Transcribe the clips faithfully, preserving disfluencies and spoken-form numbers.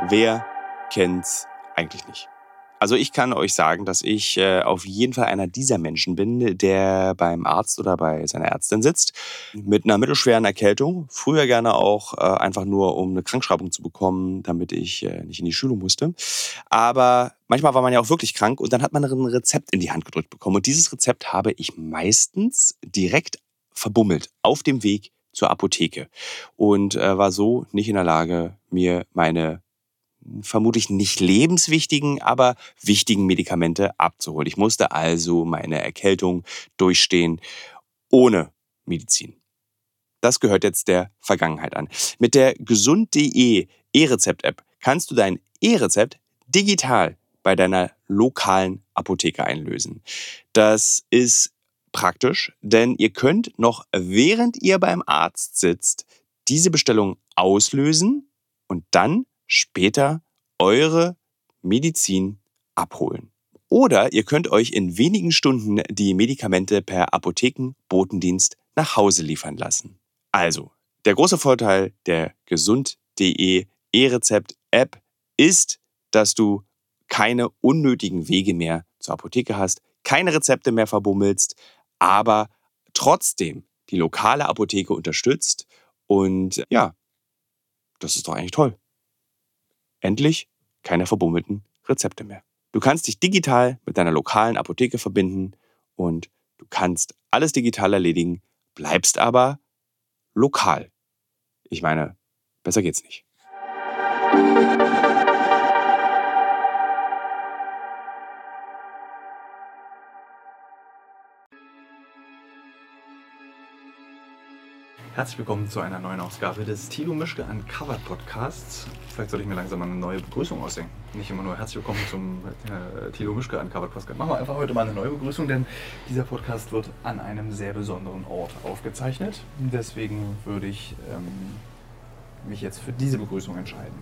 Wer kennt's eigentlich nicht? Also ich kann euch sagen, dass ich äh, auf jeden Fall einer dieser Menschen bin, der beim Arzt oder bei seiner Ärztin sitzt mit einer mittelschweren Erkältung. Früher gerne auch äh, einfach nur, um eine Krankschreibung zu bekommen, damit ich äh, nicht in die Schule musste. Aber manchmal war man ja auch wirklich krank und dann hat man ein Rezept in die Hand gedrückt bekommen. Und dieses Rezept habe ich meistens direkt verbummelt auf dem Weg zur Apotheke und äh, war so nicht in der Lage, mir meine vermutlich nicht lebenswichtigen, aber wichtigen Medikamente abzuholen. Ich musste also meine Erkältung durchstehen ohne Medizin. Das gehört jetzt der Vergangenheit an. Mit der gesund punkt de E-Rezept-App kannst du dein E-Rezept digital bei deiner lokalen Apotheke einlösen. Das ist praktisch, denn ihr könnt noch während ihr beim Arzt sitzt, diese Bestellung auslösen und dann später eure Medizin abholen. Oder ihr könnt euch in wenigen Stunden die Medikamente per Apothekenbotendienst nach Hause liefern lassen. Also, der große Vorteil der gesund punkt de E-Rezept-App ist, dass du keine unnötigen Wege mehr zur Apotheke hast, keine Rezepte mehr verbummelst, aber trotzdem die lokale Apotheke unterstützt. Und ja, das ist doch eigentlich toll. Endlich keine verbummelten Rezepte mehr. Du kannst dich digital mit deiner lokalen Apotheke verbinden und du kannst alles digital erledigen, bleibst aber lokal. Ich meine, besser geht's nicht. Herzlich willkommen zu einer neuen Ausgabe des Thilo Mischke Uncovered Podcasts. Vielleicht sollte ich mir langsam mal eine neue Begrüßung ausdenken. Nicht immer nur herzlich willkommen zum äh, Thilo Mischke Uncovered Podcast. Machen wir einfach heute mal eine neue Begrüßung, denn dieser Podcast wird an einem sehr besonderen Ort aufgezeichnet. Deswegen würde ich ähm, mich jetzt für diese Begrüßung entscheiden.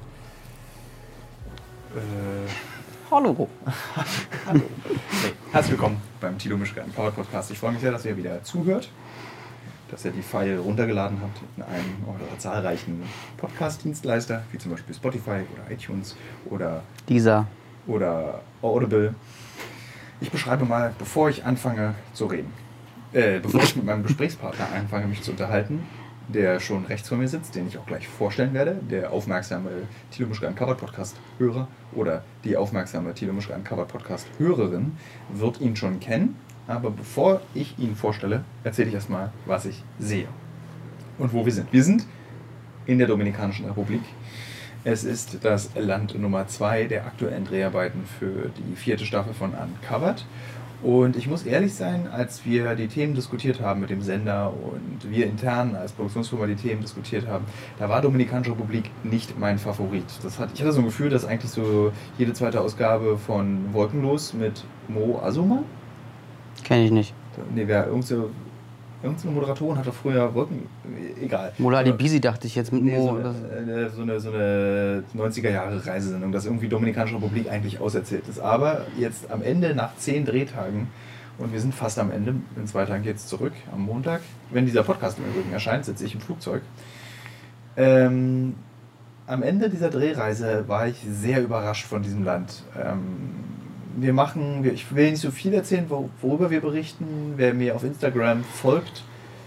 Äh, Hallo. Hallo. Hey, herzlich willkommen beim Thilo Mischke Uncovered Podcast. Ich freue mich sehr, dass ihr wieder zuhört, dass ihr die File runtergeladen habt in einem eurer zahlreichen Podcast-Dienstleister, wie zum Beispiel Spotify oder iTunes oder Dieser. oder Audible. Ich beschreibe mal, bevor ich anfange zu reden, äh, bevor ich mit meinem Gesprächspartner anfange, mich zu unterhalten, der schon rechts von mir sitzt, den ich auch gleich vorstellen werde, der aufmerksame Thilo Mischke Uncovered Podcast-Hörer oder die aufmerksame Thilo Mischke Uncovered Podcast-Hörerin wird ihn schon kennen. Aber bevor ich ihn vorstelle, erzähle ich erstmal, was ich sehe und wo wir sind. Wir sind in der Dominikanischen Republik. Es ist das Land Nummer zwei der aktuellen Dreharbeiten für die vierte Staffel von Uncovered. Und ich muss ehrlich sein, als wir die Themen diskutiert haben mit dem Sender und wir intern als Produktionsfirma die Themen diskutiert haben, da war Dominikanische Republik nicht mein Favorit. Das hat, ich hatte so ein Gefühl, dass eigentlich so jede zweite Ausgabe von Wolkenlos mit Mo Azuma. Kenn ich nicht. Nee, wer irgendeine, irgendeine Moderatorin hatte früher Wolken. Egal. Mola die Bisi dachte ich jetzt mit Nee, Mo. so, eine, so, eine, so eine neunziger-Jahre-Reisesendung, dass irgendwie Dominikanische Republik eigentlich auserzählt ist. Aber jetzt am Ende, nach zehn Drehtagen, und wir sind fast am Ende, in zwei Tagen geht es zurück, am Montag, wenn dieser Podcast im Übrigen erscheint, sitze ich im Flugzeug. Ähm, am Ende dieser Drehreise war ich sehr überrascht von diesem Land. Ähm, Wir machen, ich will nicht so viel erzählen, worüber wir berichten. Wer mir auf Instagram folgt,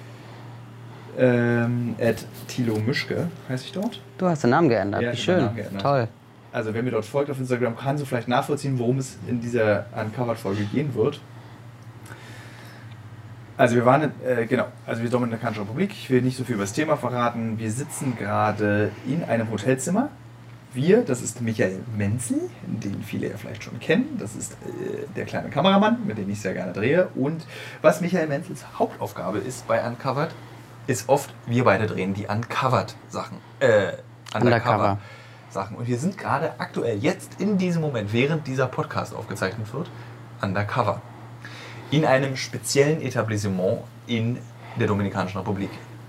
ähm, at Thilo Mischke heiße ich dort. Du hast den Namen geändert, Ja, wie ich habe den schön. Namen geändert. Toll. Also wer mir dort folgt auf Instagram, kann so vielleicht nachvollziehen, worum es in dieser Uncovered-Folge gehen wird. Also wir waren, äh, genau, also wir sind in der Dominikanische Republik. Ich will nicht so viel über das Thema verraten. Wir sitzen gerade in einem Hotelzimmer. Wir, das ist Michael Menzel, den viele ja vielleicht schon kennen. Das ist äh, der kleine Kameramann, mit dem ich sehr gerne drehe. Und was Michael Menzels Hauptaufgabe ist bei Uncovered, ist oft, wir beide drehen die Uncovered-Sachen. Äh, Undercover-Sachen. Und wir sind gerade aktuell, jetzt in diesem Moment, während dieser Podcast aufgezeichnet wird, undercover. In einem speziellen Etablissement in der Dominikanischen Republik.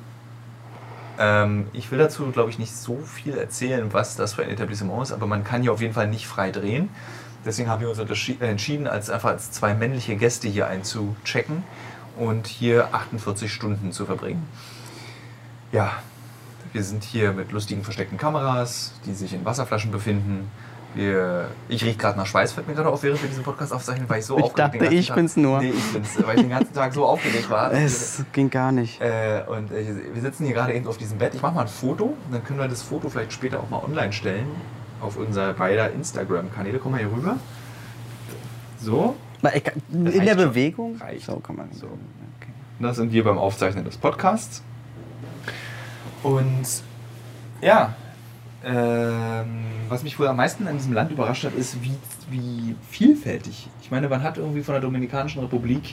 Ähm, ich will dazu, glaube ich, nicht so viel erzählen, was das für ein Etablissement ist, aber man kann hier auf jeden Fall nicht frei drehen. Deswegen haben wir uns entschieden, als einfach als zwei männliche Gäste hier einzuchecken und hier achtundvierzig Stunden zu verbringen. Ja, Wir sind hier mit lustigen versteckten Kameras, die sich in Wasserflaschen befinden. Wir, ich rieche gerade nach Schweiß, fällt mir gerade auf, während wir diesen Podcast aufzeichnen, weil ich so Ich aufgeregt dachte, ich Tag, bin's nur. Nee, ich bin's, weil ich den ganzen Tag so aufgeregt war. Es ging gar nicht. Äh, und äh, wir sitzen hier gerade eben auf diesem Bett. Ich mache mal ein Foto, dann können wir das Foto vielleicht später auch mal online stellen auf unser beider Instagram-Kanäle. Komm mal hier rüber. So. In der schon. Bewegung? Reicht. So kann man. So. Okay. Das sind wir beim Aufzeichnen des Podcasts. Und ja, ähm, was mich wohl am meisten an diesem Land überrascht hat, ist, wie, wie vielfältig. Ich meine, man hat irgendwie von der Dominikanischen Republik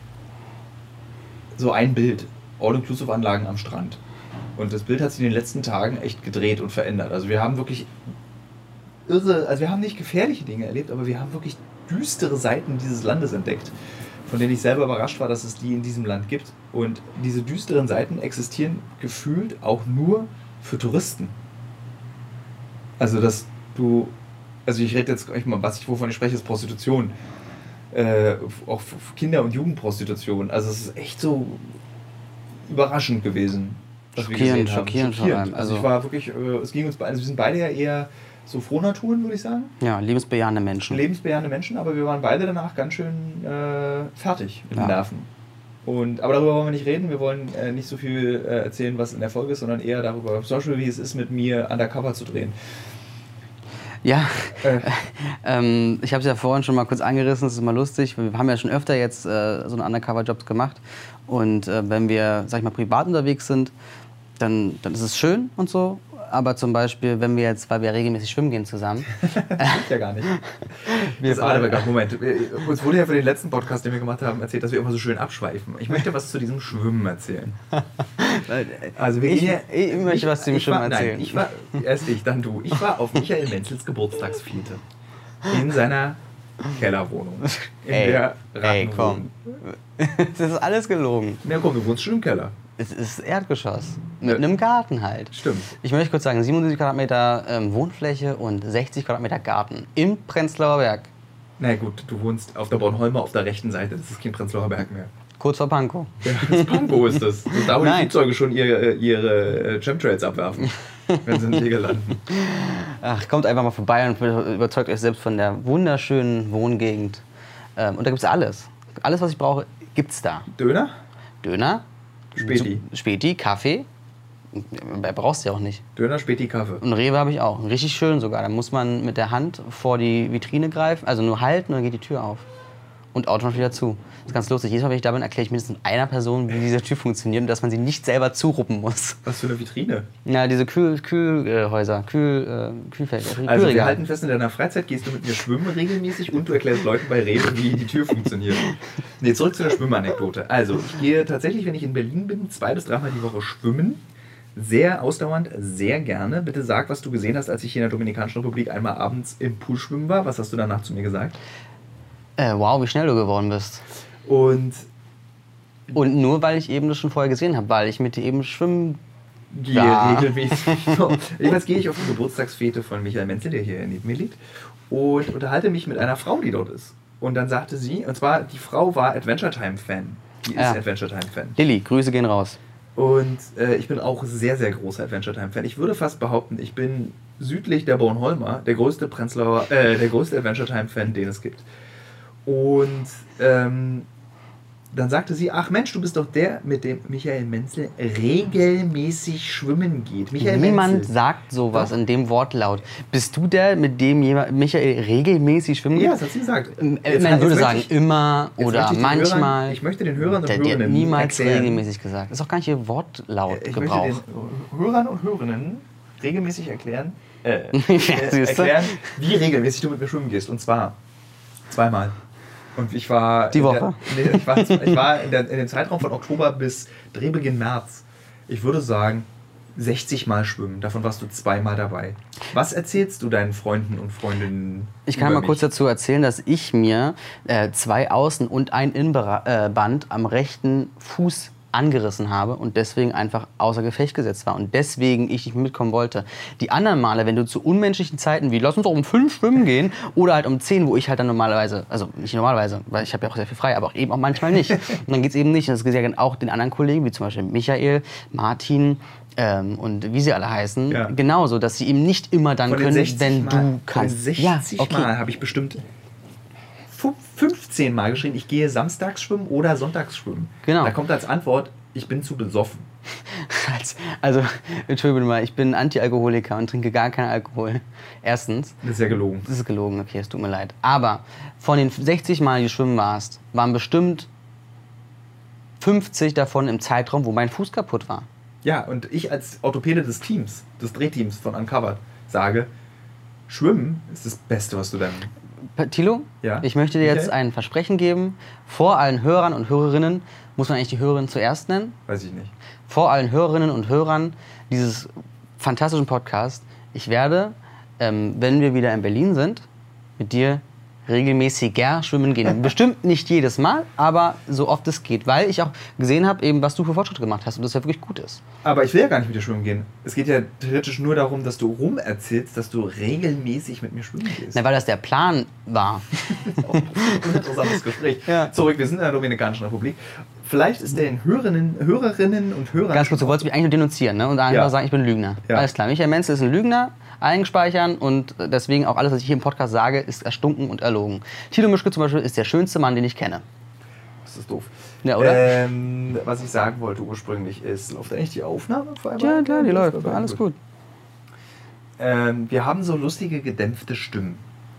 so ein Bild, All-Inclusive-Anlagen am Strand. Und das Bild hat sich in den letzten Tagen echt gedreht und verändert. Also wir haben wirklich irre, also wir haben nicht gefährliche Dinge erlebt, aber wir haben wirklich düstere Seiten dieses Landes entdeckt, von denen ich selber überrascht war, dass es die in diesem Land gibt. Und diese düsteren Seiten existieren gefühlt auch nur für Touristen. Also, dass du, also ich rede jetzt gleich mal, was ich, wovon ich spreche, ist Prostitution. Äh, auch Kinder- und Jugendprostitution. Also es ist echt so überraschend gewesen, was wir gesehen haben. Schockierend, vor allem. Also ich war wirklich, äh, es ging uns beide, also wir sind beide ja eher so Frohnaturen, würde ich sagen. Ja, lebensbejahende Menschen. Lebensbejahende Menschen, aber wir waren beide danach ganz schön äh, fertig mit den Ja. Nerven. Und, aber darüber wollen wir nicht reden. Wir wollen äh, nicht so viel äh, erzählen, was in der Folge ist, sondern eher darüber, zum Beispiel, wie es ist, mit mir undercover zu drehen. Ja, Äh. ähm, ich habe es ja vorhin schon mal kurz angerissen, das ist mal lustig. Wir haben ja schon öfter jetzt äh, so eine Undercover-Jobs gemacht. Und äh, wenn wir, sag ich mal, privat unterwegs sind, dann, dann ist es schön und so. Aber zum Beispiel, wenn wir jetzt, weil wir regelmäßig schwimmen gehen zusammen. Das stimmt ja gar nicht. Wir Das aber gar, Moment, uns wurde ja für den letzten Podcast, den wir gemacht haben, erzählt, dass wir immer so schön abschweifen. Ich möchte was zu diesem Schwimmen erzählen. Also wir ich, gehen ja, ich möchte was zu dem ich Schwimmen war, erzählen. Nein, ich war, erst ich, dann du. Ich war auf Michael Menzels Geburtstagsfete in seiner Kellerwohnung. In Ey, der ey, komm. Das ist alles gelogen. Ja komm, du wohnst schon im Keller. Es ist Erdgeschoss. Mit Ja. einem Garten halt. Stimmt. Ich möchte kurz sagen, siebenundsiebzig Quadratmeter ähm, Wohnfläche und sechzig Quadratmeter Garten im Prenzlauer Berg. Na gut, du wohnst auf der Bornholmer auf der rechten Seite. Das ist kein Prenzlauer Berg mehr. Kurz vor Pankow. Ja, das Pankow ist das. Das ist da, wo die Nein. Flugzeuge schon ihre, ihre Chemtrails abwerfen, wenn sie in Tegel landen. Ach, kommt einfach mal vorbei und überzeugt euch selbst von der wunderschönen Wohngegend. Ähm, und da gibt's alles. Alles, was ich brauche, gibt's da. Döner? Döner, Späti. Späti, Kaffee. Mehr brauchst du ja auch nicht. Döner, Späti, Kaffee. Und Rewe habe ich auch. Richtig schön sogar. Da muss man mit der Hand vor die Vitrine greifen, also nur halten und dann geht die Tür auf. Und automatisch wieder zu. Das ist ganz lustig. Jedes Mal, wenn ich da bin, erkläre ich mindestens einer Person, wie diese Tür funktioniert und dass man sie nicht selber zuruppen muss. Was für eine Vitrine. Ja, diese Kühl, Kühlhäuser, Kühl, äh, Kühlfelder, Also wir Kühlregal. halten fest, in deiner Freizeit gehst du mit mir schwimmen regelmäßig und du erklärst Leuten bei Rewe, wie die Tür funktioniert. Nee, zurück zu der Schwimmanekdote. Also ich gehe tatsächlich, wenn ich in Berlin bin, zwei bis dreimal die Woche schwimmen. Sehr ausdauernd, sehr gerne. Bitte sag, was du gesehen hast, als ich hier in der Dominikanischen Republik einmal abends im Pool schwimmen war. Was hast du danach zu mir gesagt? Äh, wow, wie schnell du geworden bist. Und Und nur, weil ich eben das schon vorher gesehen habe, weil ich mit dir eben schwimmen... gehe Ja. regelmäßig. So. Jedenfalls gehe ich auf die Geburtstagsfete von Michael Menzel, der hier neben mir liegt, und unterhalte mich mit einer Frau, die dort ist. Und dann sagte sie, und zwar, die Frau war Adventure Time-Fan. Die ist Ja. Adventure Time-Fan. Lilly, Grüße gehen raus. Und äh, ich bin auch sehr, sehr großer Adventure Time-Fan. Ich würde fast behaupten, ich bin südlich der Bornholmer der größte Prenzlauer, äh, der größte Adventure Time-Fan, den es gibt. Und ähm, dann sagte sie, ach Mensch, du bist doch der, mit dem Michael Menzel regelmäßig schwimmen geht. Michael Niemand Menzel. sagt sowas Doch. in dem Wortlaut. Bist du der, mit dem jemand, Michael regelmäßig schwimmen geht? Ja, das hat sie gesagt. Ähm, Jetzt- Man jetzt würde möchte sagen, ich- immer jetzt oder möchte ich den manchmal. Hörern, ich möchte den Hörern und der, der hat Hörerinnen niemals erklären, regelmäßig gesagt. Ist auch gar nicht ihr Wortlaut ich möchte Gebrauch. den Hörern und Hörerinnen regelmäßig erklären, äh, Ja, äh, siehste. erklären, wie regelmäßig du mit mir schwimmen gehst. Und zwar zweimal. Und ich war... Die in Woche? Der, nee, ich war, ich war in, der, in dem Zeitraum von Oktober bis Drehbeginn März, ich würde sagen, sechzig Mal schwimmen. Davon warst du zweimal dabei. Was erzählst du deinen Freunden und Freundinnen? Ich kann über mal mich? kurz dazu erzählen, dass ich mir äh, zwei Außen- und ein Innenband am rechten Fuß angerissen habe und deswegen einfach außer Gefecht gesetzt war und deswegen ich nicht mitkommen wollte. Die anderen Male, wenn du zu unmenschlichen Zeiten wie lass uns doch um fünf schwimmen gehen oder halt um zehn, wo ich halt dann normalerweise, also nicht normalerweise, weil ich habe ja auch sehr viel frei, aber auch eben auch manchmal nicht. Und dann geht's eben nicht. Und das geht ja auch den anderen Kollegen, wie zum Beispiel Michael, Martin, Ähm, und wie sie alle heißen, Ja. genauso, dass sie eben nicht immer dann Von den können, sechzig wenn Mal, du kannst. Von den Ja, sechzig okay. Mal habe ich bestimmt fu- fünfzehn Mal geschrieben, ich gehe samstags schwimmen oder sonntags schwimmen. Genau. Da kommt als Antwort, ich bin zu besoffen. Als- Also, Entschuldigung mal, ich bin Anti-Alkoholiker und trinke gar keinen Alkohol. Erstens, Das ist ja gelogen. das ist gelogen, okay, es tut mir leid. Aber von den sechzig Mal, die du schwimmen warst, waren bestimmt fünfzig davon im Zeitraum, wo mein Fuß kaputt war. Ja, und ich als Orthopäde des Teams, des Drehteams von Uncovered, sage, Schwimmen ist das Beste, was du dann... Pa- Thilo, Ja? ich möchte dir jetzt Michael? ein Versprechen geben. Vor allen Hörern und Hörerinnen, muss man eigentlich die Hörerinnen zuerst nennen? Weiß ich nicht. Vor allen Hörerinnen und Hörern dieses fantastischen Podcasts, ich werde, ähm, wenn wir wieder in Berlin sind, mit dir regelmäßiger schwimmen gehen. Bestimmt nicht jedes Mal, aber so oft es geht, weil ich auch gesehen habe, eben, was du für Fortschritte gemacht hast und das ja wirklich gut ist. Aber ich will ja gar nicht mit dir schwimmen gehen. Es geht ja theoretisch nur darum, dass du rum erzählst, dass du regelmäßig mit mir schwimmen gehst. Na, weil das der Plan war. Auch ein interessantes Gespräch. Ja. Zurück, wir sind in der Dominikanischen Republik. Vielleicht ist den Hörerinnen, Hörerinnen und Hörern... Ganz kurz, du wolltest mich eigentlich nur denunzieren, ne? Und einfach Ja. sagen, ich bin ein Lügner. Ja. Alles klar, Michael Menzel ist ein Lügner, einspeichern und deswegen auch alles, was ich hier im Podcast sage, ist erstunken und erlogen. Thilo Mischke zum Beispiel ist der schönste Mann, den ich kenne. Das ist doof. Ja, oder? Ähm, was ich sagen wollte ursprünglich ist, läuft eigentlich die Aufnahme? Ja, klar, die läuft. Alles gut. Ähm, wir haben so lustige, gedämpfte Stimmen.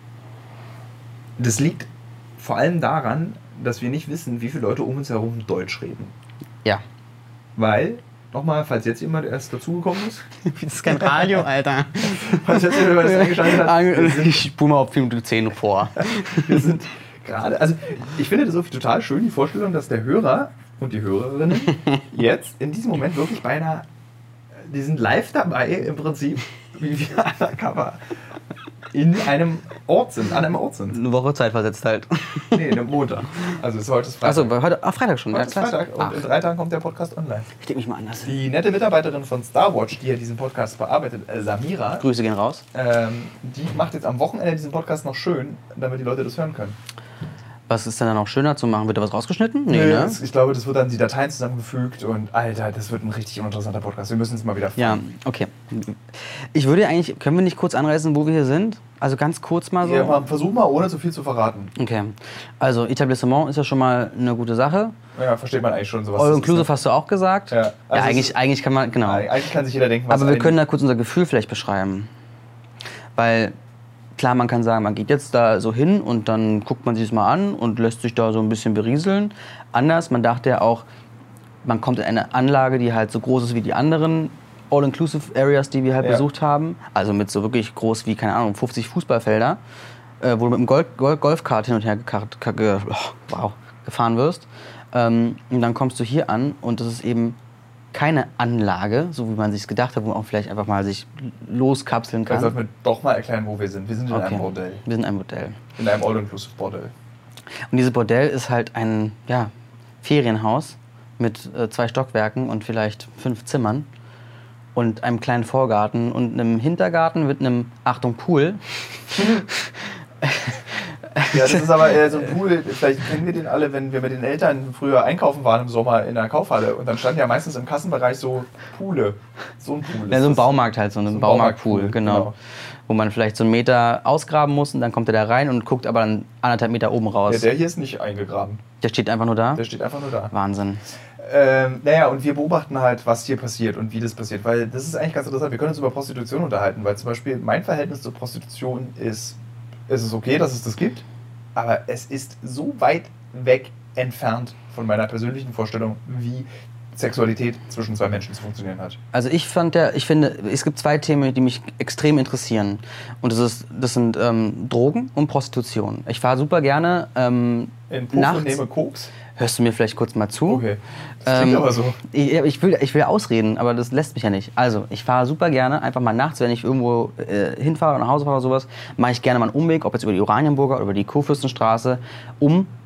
Das liegt vor allem daran, dass wir nicht wissen, wie viele Leute um uns herum Deutsch reden. Ja. Weil, nochmal, falls jetzt jemand erst dazugekommen ist, Das ist kein Radio, Alter. falls jetzt jemand das eingeschaltet hat, wir sind, Ich spule mal auf vier Minuten zehn vor. wir sind gerade, also ich finde das so total schön, die Vorstellung, dass der Hörer und die Hörerinnen jetzt in diesem Moment wirklich beinahe, die sind live dabei im Prinzip, wie wir undercover in einem Ort sind, an einem Ort sind. Eine Woche Zeit versetzt halt. Nee, einem Montag. Also es ist heute ist Freitag. Achso, heute, ach, Freitag schon. heute Ja, ist klasse. Freitag und Ach, in drei Tagen kommt der Podcast online. ich denke mich mal anders. Die nette Mitarbeiterin von Starwatch, die ja diesen Podcast bearbeitet, äh, Samira, Grüße gehen raus. ähm, die macht jetzt am Wochenende diesen Podcast noch schön, damit die Leute das hören können. Was ist denn dann noch schöner zu machen? Wird da was rausgeschnitten? Nee, Nö, ne? das, ich glaube, das wird dann die Dateien zusammengefügt und Alter, das wird ein richtig uninteressanter Podcast. Wir müssen es mal wieder Ja, fangen. okay. Ich würde eigentlich, können wir nicht kurz anreißen, wo wir hier sind? Also ganz kurz mal so. Ja, mal, versuch mal, ohne zu viel zu verraten. Okay. Also Etablissement ist ja schon mal eine gute Sache. Ja, versteht man eigentlich schon sowas. All das ist, Inclusive hast du auch gesagt. Ja, also ja es eigentlich, ist- eigentlich kann man, genau. ne? Eigentlich kann sich jeder denken, was Aber wir ein- können da kurz unser Gefühl vielleicht beschreiben. Weil, klar, man kann sagen, man geht jetzt da so hin und dann guckt man sich das mal an und lässt sich da so ein bisschen berieseln. Anders, man dachte ja auch, man kommt in eine Anlage, die halt so groß ist wie die anderen All-Inclusive-Areas, die wir halt Ja. besucht haben. Also mit so wirklich groß wie, keine Ahnung, fünfzig Fußballfelder, äh, wo du mit dem Golf Golf Golfkart hin und her gekarrt, ge ge oh, wow, gefahren wirst. Ähm, und dann kommst du hier an und das ist eben keine Anlage, so wie man sich gedacht hat, wo man auch vielleicht einfach mal sich loskapseln Dann kann. sollten wir doch mal erklären, wo wir sind. Wir sind in Okay. einem Bordell. Wir sind ein Bordell. In einem All-Inclusive-Bordell. Und dieses Bordell ist halt ein ja, Ferienhaus mit äh, zwei Stockwerken und vielleicht fünf Zimmern und einem kleinen Vorgarten und einem Hintergarten mit einem, Achtung, Pool. Ja, das ist aber eher so ein Pool, vielleicht kennen wir den alle, wenn wir mit den Eltern früher einkaufen waren im Sommer in der Kaufhalle und dann standen ja meistens im Kassenbereich so Poole. So ein Pool. Ja, so ein ist das. Baumarkt halt, so ein So ein Baumarktpool, Baumarktpool, genau. genau. Wo man vielleicht so einen Meter ausgraben muss und dann kommt er da rein und guckt aber dann anderthalb Meter oben raus. Ja, der hier ist nicht eingegraben. Der steht einfach nur da? Der steht einfach nur da. Wahnsinn. Ähm, naja, und wir beobachten halt, was hier passiert und wie das passiert, weil das ist eigentlich ganz interessant. Wir können uns über Prostitution unterhalten, weil zum Beispiel mein Verhältnis zur Prostitution ist, es ist okay, dass es das gibt, aber es ist so weit weg entfernt von meiner persönlichen Vorstellung, wie Sexualität zwischen zwei Menschen zu funktionieren hat. Also ich fand ja, ich finde, es gibt zwei Themen, die mich extrem interessieren. Und das, ist, das sind ähm, Drogen und Prostitution. Ich fahre super gerne ähm, In Puff nachts. und nehme Koks. Hörst du mir vielleicht kurz mal zu? Okay. Das klingt Ähm, aber so. Ich, ich, will, ich will ausreden, aber das lässt mich ja nicht. Also, ich fahre super gerne, einfach mal nachts, wenn ich irgendwo äh, hinfahre oder nach Hause fahre oder sowas, mache ich gerne mal einen Umweg, ob jetzt über die Oranienburger oder über die Kurfürstenstraße, um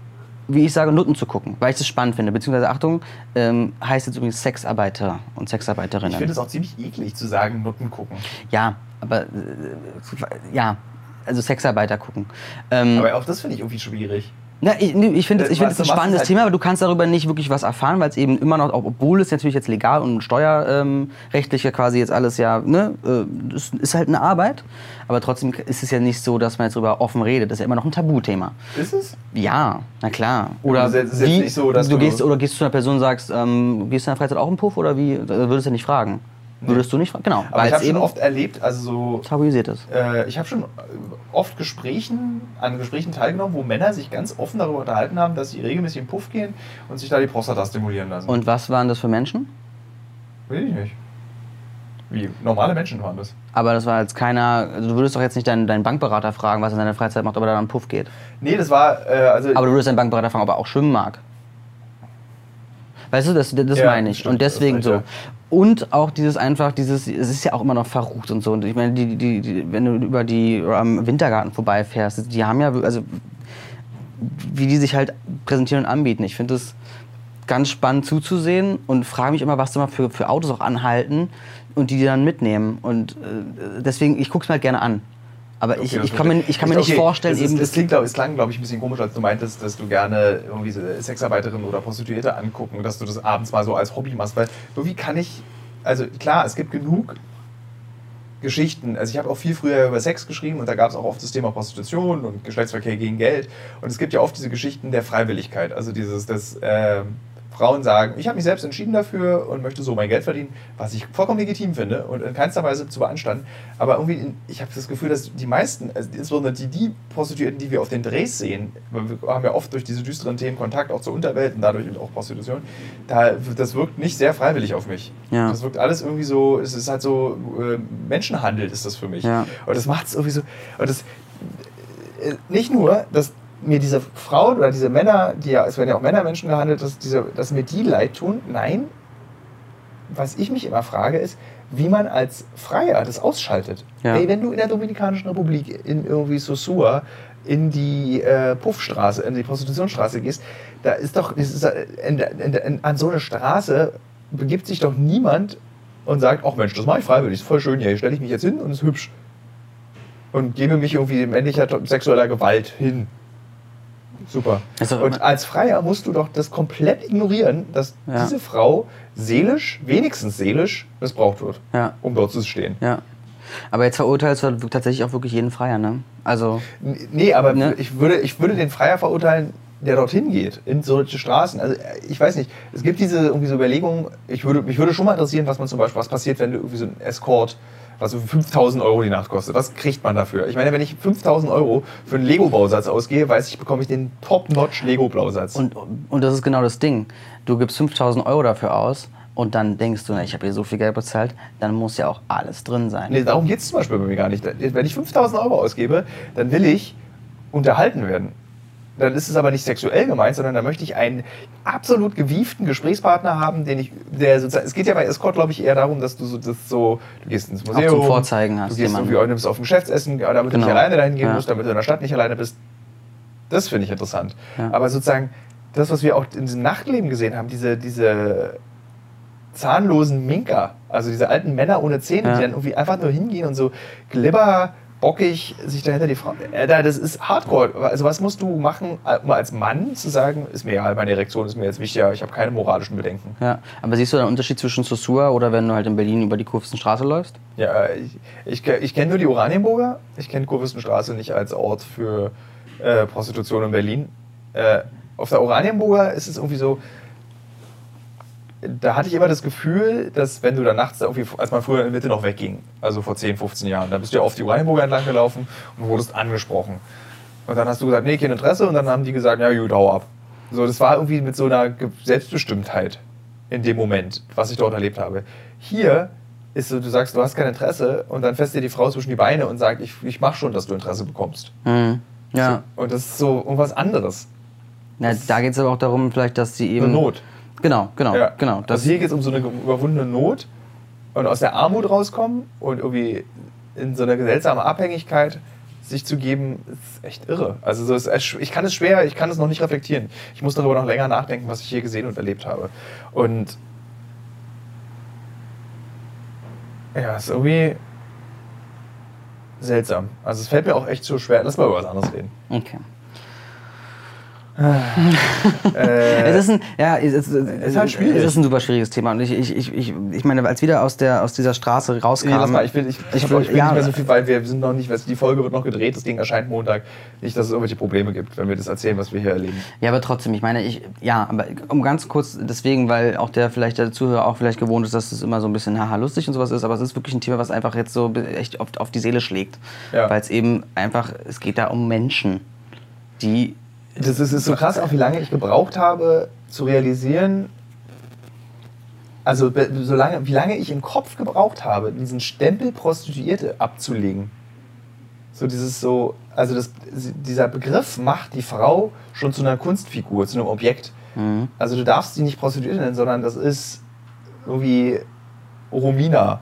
wie ich sage, Nutten zu gucken, weil ich das spannend finde. Beziehungsweise, Achtung, ähm, heißt jetzt übrigens Sexarbeiter und Sexarbeiterinnen. Ich finde es auch ziemlich eklig zu sagen, Nutten gucken. Ja, aber, äh, ja, also Sexarbeiter gucken. Ähm, aber auch das finde ich irgendwie schwierig. Na, ich ich finde es find ein spannendes halt Thema, aber du kannst darüber nicht wirklich was erfahren, weil es eben immer noch, obwohl es natürlich jetzt legal und steuerrechtlich ja quasi jetzt alles ja, ne, es ist halt eine Arbeit, aber trotzdem ist es ja nicht so, dass man jetzt darüber offen redet. Das ist ja immer noch ein Tabuthema. Ist es? Ja, na klar. Oder also es ist wie, jetzt nicht so, dass du, du gehst oder gehst zu einer Person und sagst, ähm, gehst du in der Freizeit auch im Puff oder wie? Da würdest du ja nicht fragen. Würdest du nicht fragen? Genau. Aber ich habe schon oft erlebt, also so tabuisiert ist. Äh, ich habe schon oft Gesprächen, an Gesprächen teilgenommen, wo Männer sich ganz offen darüber unterhalten haben, dass sie regelmäßig in den Puff gehen und sich da die Prostata stimulieren lassen. Und was waren das für Menschen? Weiß ich nicht. Wie? Normale Menschen waren das. Aber das war jetzt keiner, also du würdest doch jetzt nicht deinen, deinen Bankberater fragen, was er in seiner Freizeit macht, ob er da am Puff geht. Nee, das war, äh, also... Aber du würdest deinen Bankberater fragen, ob er auch schwimmen mag. Weißt du, das, das ja, meine ich. Stimmt, und deswegen recht, so. Ja. Und auch dieses einfach, dieses, es ist ja auch immer noch verrucht und so. Und ich meine, die, die, die, wenn du über die am Wintergarten vorbeifährst, die haben ja, also wie die sich halt präsentieren und anbieten. Ich finde es ganz spannend zuzusehen und frage mich immer, was da mal für, für Autos auch anhalten und die die dann mitnehmen. Und äh, deswegen, ich gucke es mir halt gerne an. Aber okay, ich, ich kann mir, ich kann mir nicht okay, vorstellen, es, ist, eben. Es, klingt, es klang, glaube ich, ein bisschen komisch, als du meintest, dass du gerne irgendwie so Sexarbeiterinnen oder Prostituierte angucken, dass du das abends mal so als Hobby machst. Weil irgendwie kann ich, also klar, es gibt genug Geschichten. Also ich habe auch viel früher über Sex geschrieben und da gab es auch oft das Thema Prostitution und Geschlechtsverkehr gegen Geld. Und es gibt ja oft diese Geschichten der Freiwilligkeit. Also dieses, dass äh, Frauen sagen, ich habe mich selbst entschieden dafür und möchte so mein Geld verdienen, was ich vollkommen legitim finde und in keinster Weise zu beanstanden. Aber irgendwie, ich habe das Gefühl, dass die meisten, also insbesondere die, die Prostituierten, die wir auf den Drehs sehen, weil wir haben ja oft durch diese düsteren Themen Kontakt auch zur Unterwelt und dadurch auch Prostitution, da, das wirkt nicht sehr freiwillig auf mich. Ja. Das wirkt alles irgendwie so, es ist halt so, äh, Menschenhandel ist das für mich. Ja. Und das macht es irgendwie so, und das, äh, nicht nur, dass mir diese Frauen oder diese Männer, die ja, es werden ja auch Männermenschen gehandelt, dass, diese, dass mir die leid tun. Nein, was ich mich immer frage, ist, wie man als Freier das ausschaltet. Ja. Hey, wenn du in der Dominikanischen Republik in irgendwie Sosua in die äh, Puffstraße, in die Prostitutionsstraße gehst, da ist doch, das ist, in, in, in, an so eine Straße begibt sich doch niemand und sagt, ach Mensch, das mache ich freiwillig, ist voll schön hier, hier stelle ich mich jetzt hin und ist hübsch. Und gebe mich irgendwie männlicher sexueller Gewalt hin. Super. Also, und als Freier musst du doch das komplett ignorieren, dass ja. diese Frau seelisch, wenigstens seelisch, missbraucht wird, ja. um dort zu stehen. Ja. Aber jetzt verurteilst du tatsächlich auch wirklich jeden Freier, ne? Also, nee, aber ne? ich, würde, ich würde den Freier verurteilen, der dorthin geht, in solche Straßen. Also ich weiß nicht, es gibt diese irgendwie so Überlegungen, ich würde, mich würde schon mal interessieren, was man zum Beispiel, was passiert, wenn du irgendwie so einen Escort, was so fünftausend Euro die Nacht kostet. Was kriegt man dafür? Ich meine, wenn ich fünftausend Euro für einen Lego-Bausatz ausgehe, weiß ich, bekomme ich den Top-Notch-Lego-Bausatz. Und, und das ist genau das Ding. Du gibst fünftausend Euro dafür aus und dann denkst du, na, ich habe hier so viel Geld bezahlt, dann muss ja auch alles drin sein. Nee, darum geht es zum Beispiel bei mir gar nicht. Wenn ich fünftausend Euro ausgebe, dann will ich unterhalten werden. Dann ist es aber nicht sexuell gemeint, sondern da möchte ich einen absolut gewieften Gesprächspartner haben, den ich, der sozusagen, es geht ja bei Escort, glaube ich, eher darum, dass du so, das so, du gehst ins Museum, auch zum Vorzeigen hast, du gehst irgendwie, nimmst auf ein Geschäftsessen, damit genau. du nicht alleine dahin gehen ja. musst, damit du in der Stadt nicht alleine bist. Das finde ich interessant. Ja. Aber sozusagen, das, was wir auch in diesem Nachtleben gesehen haben, diese, diese zahnlosen Minker, also diese alten Männer ohne Zähne, ja. die dann irgendwie einfach nur hingehen und so glibber, bockig sich dahinter die Frau. Äh, das ist Hardcore. Also was musst du machen, um als Mann zu sagen, ist mir egal, meine Erektion ist mir jetzt wichtiger, ich habe keine moralischen Bedenken. Ja, aber siehst du einen Unterschied zwischen Sosua oder wenn du halt in Berlin über die Kurfürstenstraße läufst? Ja, ich, ich, ich kenne nur die Oranienburger. Ich kenne Kurfürstenstraße nicht als Ort für äh, Prostitution in Berlin. Äh, auf der Oranienburger ist es irgendwie so, da hatte ich immer das Gefühl, dass wenn du da nachts, irgendwie, als man früher in der Mitte noch wegging, also vor zehn, fünfzehn Jahren, da bist du ja oft die Oranienburger entlang gelaufen und wurdest angesprochen. Und dann hast du gesagt, nee, kein Interesse. Und dann haben die gesagt, ja gut, hau ab. So, das war irgendwie mit so einer Selbstbestimmtheit in dem Moment, was ich dort erlebt habe. Hier ist so, du sagst, du hast kein Interesse und dann fässt dir die Frau zwischen die Beine und sagt, ich, ich mach schon, dass du Interesse bekommst. Mhm. Ja. So, und das ist so irgendwas anderes. Na, da geht es aber auch darum, vielleicht, dass sie eben... Eine Not. Genau, genau, ja. genau. Das also hier geht es um so eine überwundene Not und aus der Armut rauskommen und irgendwie in so eine seltsame Abhängigkeit sich zu geben, ist echt irre. Also so ist, ich kann es schwer, ich kann es noch nicht reflektieren. Ich muss darüber noch länger nachdenken, was ich hier gesehen und erlebt habe. Und ja, ist irgendwie seltsam. Also es fällt mir auch echt so schwer. Lass mal über was anderes reden. Okay. äh, es ist ein, ja, es ist, ist halt schwierig. Es ist ein super schwieriges Thema. Und ich, ich, ich, ich, ich meine, als wir da aus, der, aus dieser Straße rauskamen... Nee, lass mal, ich will, ich, ich, ich will, ich will ja, nicht mehr so viel, weil wir sind noch nicht, die Folge wird noch gedreht, das Ding erscheint Montag. Nicht, dass es irgendwelche Probleme gibt, wenn wir das erzählen, was wir hier erleben. Ja, aber trotzdem, ich meine, ich, ja, aber um ganz kurz, deswegen, weil auch der vielleicht der Zuhörer auch vielleicht gewohnt ist, dass es immer so ein bisschen haha lustig und sowas ist, aber es ist wirklich ein Thema, was einfach jetzt so echt oft auf die Seele schlägt. Ja. Weil es eben einfach, es geht da um Menschen, die... Das ist, ist so krass, auch wie lange ich gebraucht habe, zu realisieren, also so lange, wie lange ich im Kopf gebraucht habe, diesen Stempel Prostituierte abzulegen. So dieses so, also das, dieser Begriff macht die Frau schon zu einer Kunstfigur, zu einem Objekt. Mhm. Also du darfst sie nicht Prostituierte nennen, sondern das ist irgendwie Romina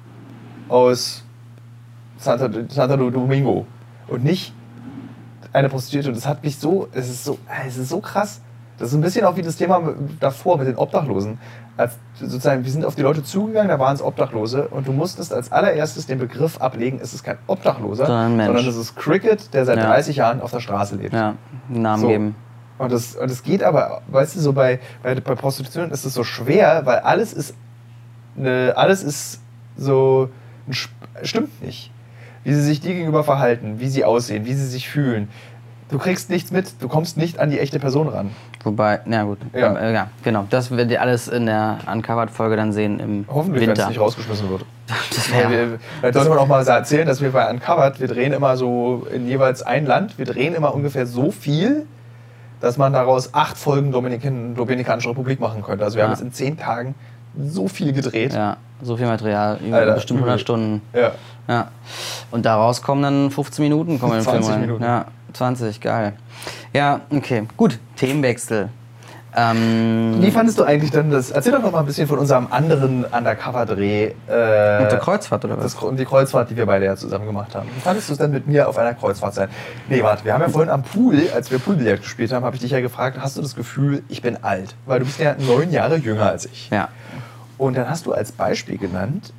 aus Santa, Santa Domingo und nicht eine Prostituierte. Und das hat mich so, es ist so, es ist so krass. Das ist ein bisschen auch wie das Thema davor mit den Obdachlosen. Als sozusagen, wir sind auf die Leute zugegangen, da waren es Obdachlose und du musstest als allererstes den Begriff ablegen, es ist kein Obdachloser, sondern, sondern es ist Cricket, der seit ja. dreißig Jahren auf der Straße lebt. Ja, einen Namen so. geben. Und das, und das geht aber, weißt du, so bei, bei, bei Prostitution ist es so schwer, weil alles ist, eine, alles ist so, stimmt nicht. Wie sie sich dir gegenüber verhalten, wie sie aussehen, wie sie sich fühlen. Du kriegst nichts mit, du kommst nicht an die echte Person ran. Wobei, na gut, ja, äh, ja genau. Das werdet ihr alles in der Uncovered-Folge dann sehen im Hoffentlich, Winter. wenn es nicht rausgeschmissen wird. Das wäre... Ja, da sollte man auch mal erzählen, dass wir bei Uncovered, wir drehen immer so in jeweils ein Land, wir drehen immer ungefähr so viel, dass man daraus acht Folgen Dominikan, Dominikanische Republik machen könnte. Also wir ja. haben jetzt in zehn Tagen so viel gedreht. Ja, so viel Material, über Alter, bestimmt hundert Stunden. Ja. ja. Und daraus kommen dann fünfzehn Minuten kommen im Film zwanzig Minuten. Ja, zwanzig, geil. Ja, okay, gut, Themenwechsel. Ähm, Wie fandest du eigentlich denn das? Erzähl doch noch mal ein bisschen von unserem anderen Undercover-Dreh. Äh, mit der Kreuzfahrt oder was? Das, und die Kreuzfahrt, die wir beide ja zusammen gemacht haben. Wie fandest du es denn mit mir auf einer Kreuzfahrt sein? Nee, warte, wir haben ja vorhin am Pool, als wir Poolbillard gespielt haben, habe ich dich ja gefragt, hast du das Gefühl, ich bin alt? Weil du bist ja neun Jahre jünger als ich. Ja. Und dann hast du als Beispiel genannt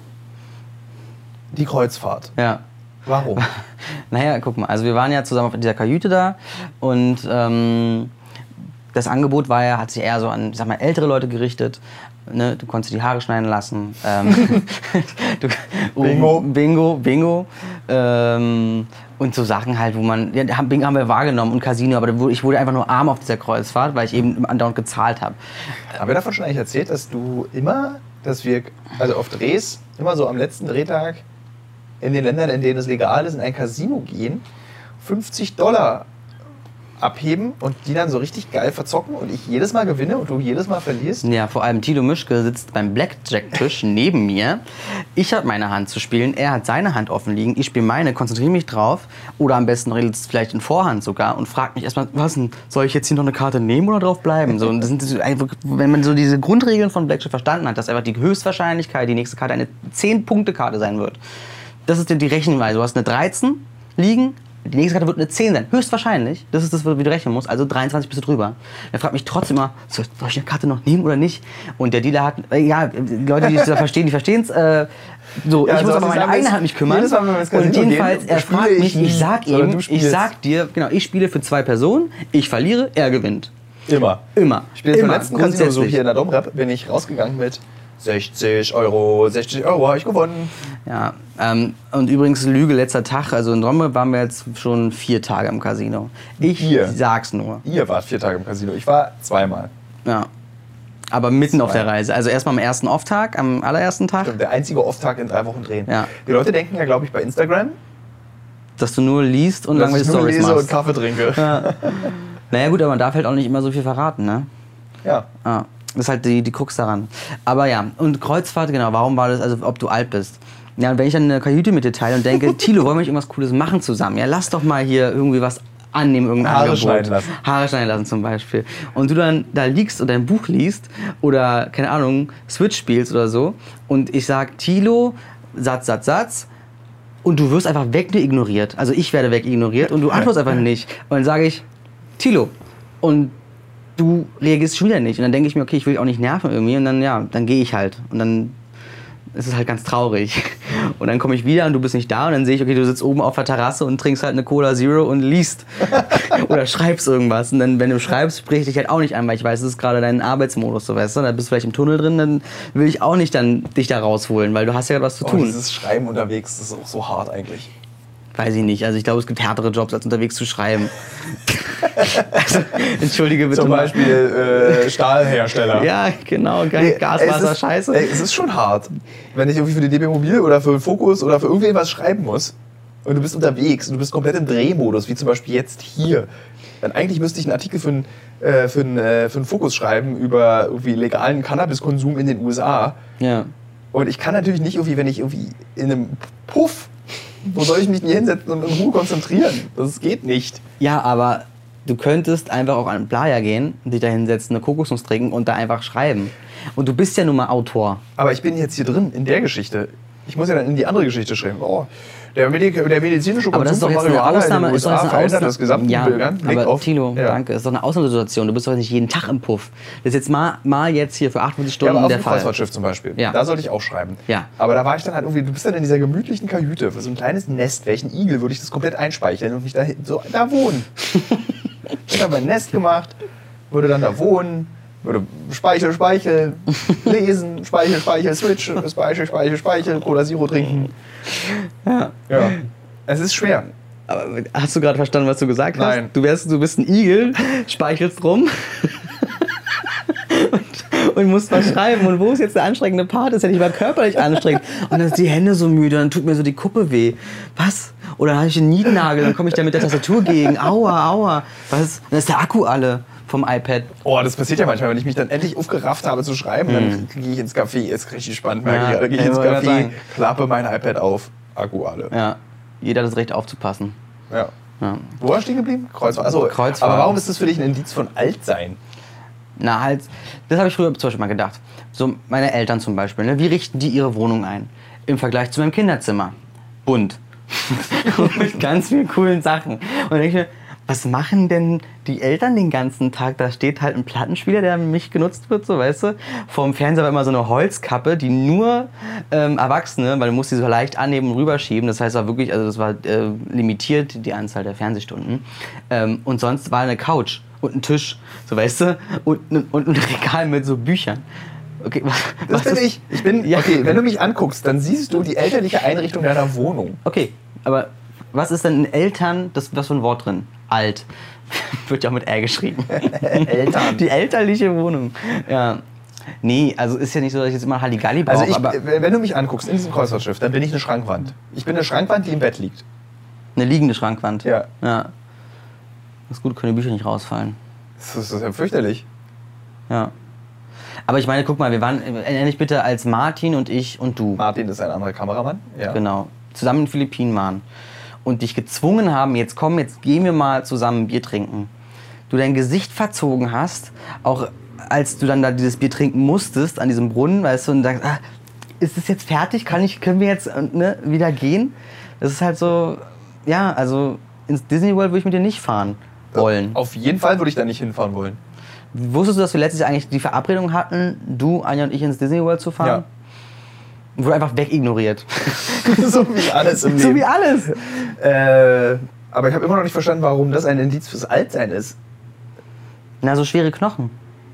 die Kreuzfahrt. Ja. Warum? Naja, guck mal, also wir waren ja zusammen auf dieser Kajüte da und ähm, das Angebot war ja, hat sich eher so an, ich sag mal, ältere Leute gerichtet. Ne? Du konntest die Haare schneiden lassen. Ähm, du, Bingo. Bingo, Bingo. Ähm, und so Sachen halt, wo man, ja, Bingo haben wir wahrgenommen und Casino, aber ich wurde einfach nur arm auf dieser Kreuzfahrt, weil ich eben andauernd gezahlt habe. Haben wir davon schon eigentlich erzählt, dass du immer, dass wir, also auf Drehs, immer so am letzten Drehtag in den Ländern, in denen es legal ist, in ein Casino gehen, fünfzig Dollar abheben und die dann so richtig geil verzocken und ich jedes Mal gewinne und du jedes Mal verlierst? Ja, vor allem Tilo Mischke sitzt beim Blackjack-Tisch neben mir. Ich habe meine Hand zu spielen, er hat seine Hand offen liegen, ich spiele meine, konzentriere mich drauf oder am besten redet es vielleicht in Vorhand sogar und fragt mich erstmal, was denn, soll ich jetzt hier noch eine Karte nehmen oder drauf bleiben? So, und das sind einfach, wenn man so diese Grundregeln von Blackjack verstanden hat, dass einfach die Höchstwahrscheinlichkeit, die nächste Karte eine zehn-Punkte-Karte sein wird. Das ist die Rechenweise. Du hast eine dreizehn liegen, die nächste Karte wird eine zehn sein. Höchstwahrscheinlich. Das ist das, wie du rechnen musst. Also dreiundzwanzig bist du drüber. Er fragt mich trotzdem immer, soll ich eine Karte noch nehmen oder nicht? Und der Dealer hat, äh, ja, die Leute, die es da verstehen, die verstehen es. Äh, so, ja, ich also muss aber meine eigene Hand mich kümmern. Jedes Mal, wenn wir ins Casino und jedenfalls, gehen, er fragt mich, ich, ich sag ihm, ich sag dir, genau, ich spiele für zwei Personen, ich verliere, er gewinnt. Immer. Immer. Ich spiele beim letzten Casino so hier in der Domrep, bin ich rausgegangen mit sechzig Euro, sechzig Euro habe ich gewonnen. Ja, ähm, und übrigens Lüge, letzter Tag, also in Domrep waren wir jetzt schon vier Tage im Casino. Ich Ihr. sag's nur. Ihr wart vier Tage im Casino, ich war zweimal. Ja, aber mitten Zwei. auf der Reise. Also erstmal am ersten Off-Tag, am allerersten Tag. Stimmt, der einzige Off-Tag in drei Wochen drehen. Ja. Die Leute denken ja, glaube ich, bei Instagram, Dass du nur liest und dass langweilige ich nur Storys lese machst. und Kaffee trinke. Ja. Naja gut, aber man darf halt auch nicht immer so viel verraten, ne? Ja. Ja. Das ist halt die, die Krux daran. Aber ja, und Kreuzfahrt, genau, warum war das, also ob du alt bist. Ja, und wenn ich dann eine Kajüte mit dir teile und denke, Tilo, wollen wir nicht irgendwas Cooles machen zusammen? Ja, lass doch mal hier irgendwie was annehmen, irgendein Haare Angebot. schneiden lassen. Haare schneiden lassen zum Beispiel. Und du dann da liegst und dein Buch liest oder, keine Ahnung, Switch spielst oder so und ich sag, Tilo, Satz, Satz, Satz, und du wirst einfach wegignoriert. Also ich werde wegignoriert und du antwortest einfach nicht. Und dann sage ich, Thilo. Und du reagierst schon wieder nicht. Und dann denke ich mir, okay, ich will dich auch nicht nerven irgendwie. Und dann, ja, dann gehe ich halt. Und dann ist es halt ganz traurig. Und dann komme ich wieder und du bist nicht da. Und dann sehe ich, okay, du sitzt oben auf der Terrasse und trinkst halt eine Cola Zero und liest. Oder schreibst irgendwas. Und dann, wenn du schreibst, spreche ich dich halt auch nicht an, weil ich weiß, das ist gerade dein Arbeitsmodus, so weißt du. Da bist du vielleicht im Tunnel drin, dann will ich auch nicht dann dich da rausholen, weil du hast ja gerade was zu tun. Oh, dieses Schreiben unterwegs, das ist auch so hart eigentlich. Weiß ich nicht. Also ich glaube, es gibt härtere Jobs, als unterwegs zu schreiben. Also, entschuldige bitte Zum Beispiel äh, Stahlhersteller. Ja, genau. Geil. Gas, Wasser, ist, Scheiße. Ey, es ist schon hart, wenn ich irgendwie für die D B Mobil oder für Focus oder für irgendwen was schreiben muss und du bist unterwegs und du bist komplett im Drehmodus, wie zum Beispiel jetzt hier. Dann eigentlich müsste ich einen Artikel für einen, äh, für einen, äh, für einen Focus schreiben über irgendwie legalen Cannabiskonsum in den U S A. Ja. Und ich kann natürlich nicht irgendwie, wenn ich irgendwie in einem Puff, wo soll ich mich denn hier hinsetzen und in Ruhe konzentrieren? Das geht nicht. Ja, aber du könntest einfach auch an den Playa gehen, dich da hinsetzen, eine Kokosnuss trinken und da einfach schreiben. Und du bist ja nun mal Autor. Aber ich bin jetzt hier drin, in der Geschichte. Ich muss ja dann in die andere Geschichte schreiben. Oh, der, Medik der medizinische Aber das ist doch Konsum jetzt von eine Marihuana Ausnahme. in den Ist doch U S A jetzt eine verändert Ausnahme. das gesamte Ja, Bild. Blick aber auf, Thilo, ja. danke. Ist doch eine Ausnahmesituation. Du bist doch nicht jeden Tag im Puff. Das ist jetzt mal, mal jetzt hier für achtundvierzig Ja, Stunden aber auf der dem Fall. Kreuzfahrtschiff zum Beispiel. Ja. Da sollte ich auch schreiben. Ja. Aber da war ich dann halt irgendwie, du bist dann in dieser gemütlichen Kajüte, für so ein kleines Nest, welchen Igel würde ich das komplett einspeicheln und nicht da, so, da wohnen. Ich habe ein Nest gemacht, würde dann da wohnen, würde Speichel, Speichel, lesen, Speichel, Speichel, Switch, Speichel, Speichel, Speichel, Cola Zero trinken. Ja. Ja. Es ist schwer. Aber hast du gerade verstanden, was du gesagt hast? Nein. Du, wärst, du bist ein Igel, speichelst rum und, und musst was schreiben. Und wo ist jetzt der anstrengende Part? Das ist ja nicht mal körperlich anstrengend. Und dann sind die Hände so müde, dann tut mir so die Kuppe weh. Was? Oder dann habe ich einen Nietennagel, dann komme ich da mit der Tastatur gegen. Aua, aua. Was? Dann ist der Akku alle vom iPad. Oh, das passiert ja manchmal, wenn ich mich dann endlich aufgerafft habe zu schreiben, dann gehe ich ins Café, ist richtig spannend, merke Ja, ich. Dann gehe ich ich ins wollte gerade Café, sagen. klappe mein iPad auf, Akku alle. Ja, jeder hat das Recht aufzupassen. Ja. Ja. Wo war ich stehen geblieben? Kreuzfahrt. Achso, Kreuzfahrt. aber warum ist das für dich ein Indiz von Altsein? Na halt, das habe ich früher zum Beispiel mal gedacht. So meine Eltern zum Beispiel, ne? Wie richten die ihre Wohnung ein? Im Vergleich zu meinem Kinderzimmer. Bunt. Mit ganz vielen coolen Sachen. Und dann denke ich mir, was machen denn die Eltern den ganzen Tag? Da steht halt ein Plattenspieler, der mich genutzt wird, so weißt du. Vorm Fernseher war immer so eine Holzkappe, die nur ähm, Erwachsene, weil du musst die so leicht annehmen und rüberschieben. Das heißt, war wirklich, also das war äh, limitiert, die Anzahl der Fernsehstunden. Ähm, und sonst war eine Couch und ein Tisch, so weißt du, und, und ein Regal mit so Büchern. Okay, was, Das was bin ist- ich. Ich bin, Ja. okay, wenn du mich anguckst, dann siehst du die elterliche Einrichtung deiner Wohnung. Okay, aber was ist denn in Eltern, das, was für ein Wort drin? Alt. Wird ja auch mit R geschrieben. Eltern. Die elterliche Wohnung. Ja. Nee, also ist ja nicht so, dass ich jetzt immer Halligalli brauche, Also ich, aber wenn du mich anguckst in diesem Kreuzfahrtschiff, dann bin ich eine Schrankwand. Ich bin eine Schrankwand, die im Bett liegt. eine liegende Schrankwand. Ja. Ja. Das ist gut, können die Bücher nicht rausfallen. Das ist, das ist ja fürchterlich. Ja. Aber ich meine, guck mal, wir waren, erinnere dich bitte, als Martin und ich und du, Martin ist ein anderer Kameramann. Ja. genau, zusammen in den Philippinen waren und dich gezwungen haben, jetzt komm, jetzt gehen wir mal zusammen ein Bier trinken. Du dein Gesicht verzogen hast, auch als du dann da dieses Bier trinken musstest an diesem Brunnen, weißt du, und sagst, ah, ist es jetzt fertig? Kann ich, können wir jetzt ne, wieder gehen? Das ist halt so, ja, also ins Disney World würde ich mit dir nicht fahren wollen. Auf jeden Fall würde ich da nicht hinfahren wollen. Wusstest du, dass wir letztes Jahr eigentlich die Verabredung hatten, du, Anja und ich ins Disney World zu fahren? Ja. Wurde einfach wegignoriert. So wie alles im So Leben. wie alles. Äh, aber ich habe immer noch nicht verstanden, warum das ein Indiz fürs Altsein ist. Na, so schwere Knochen.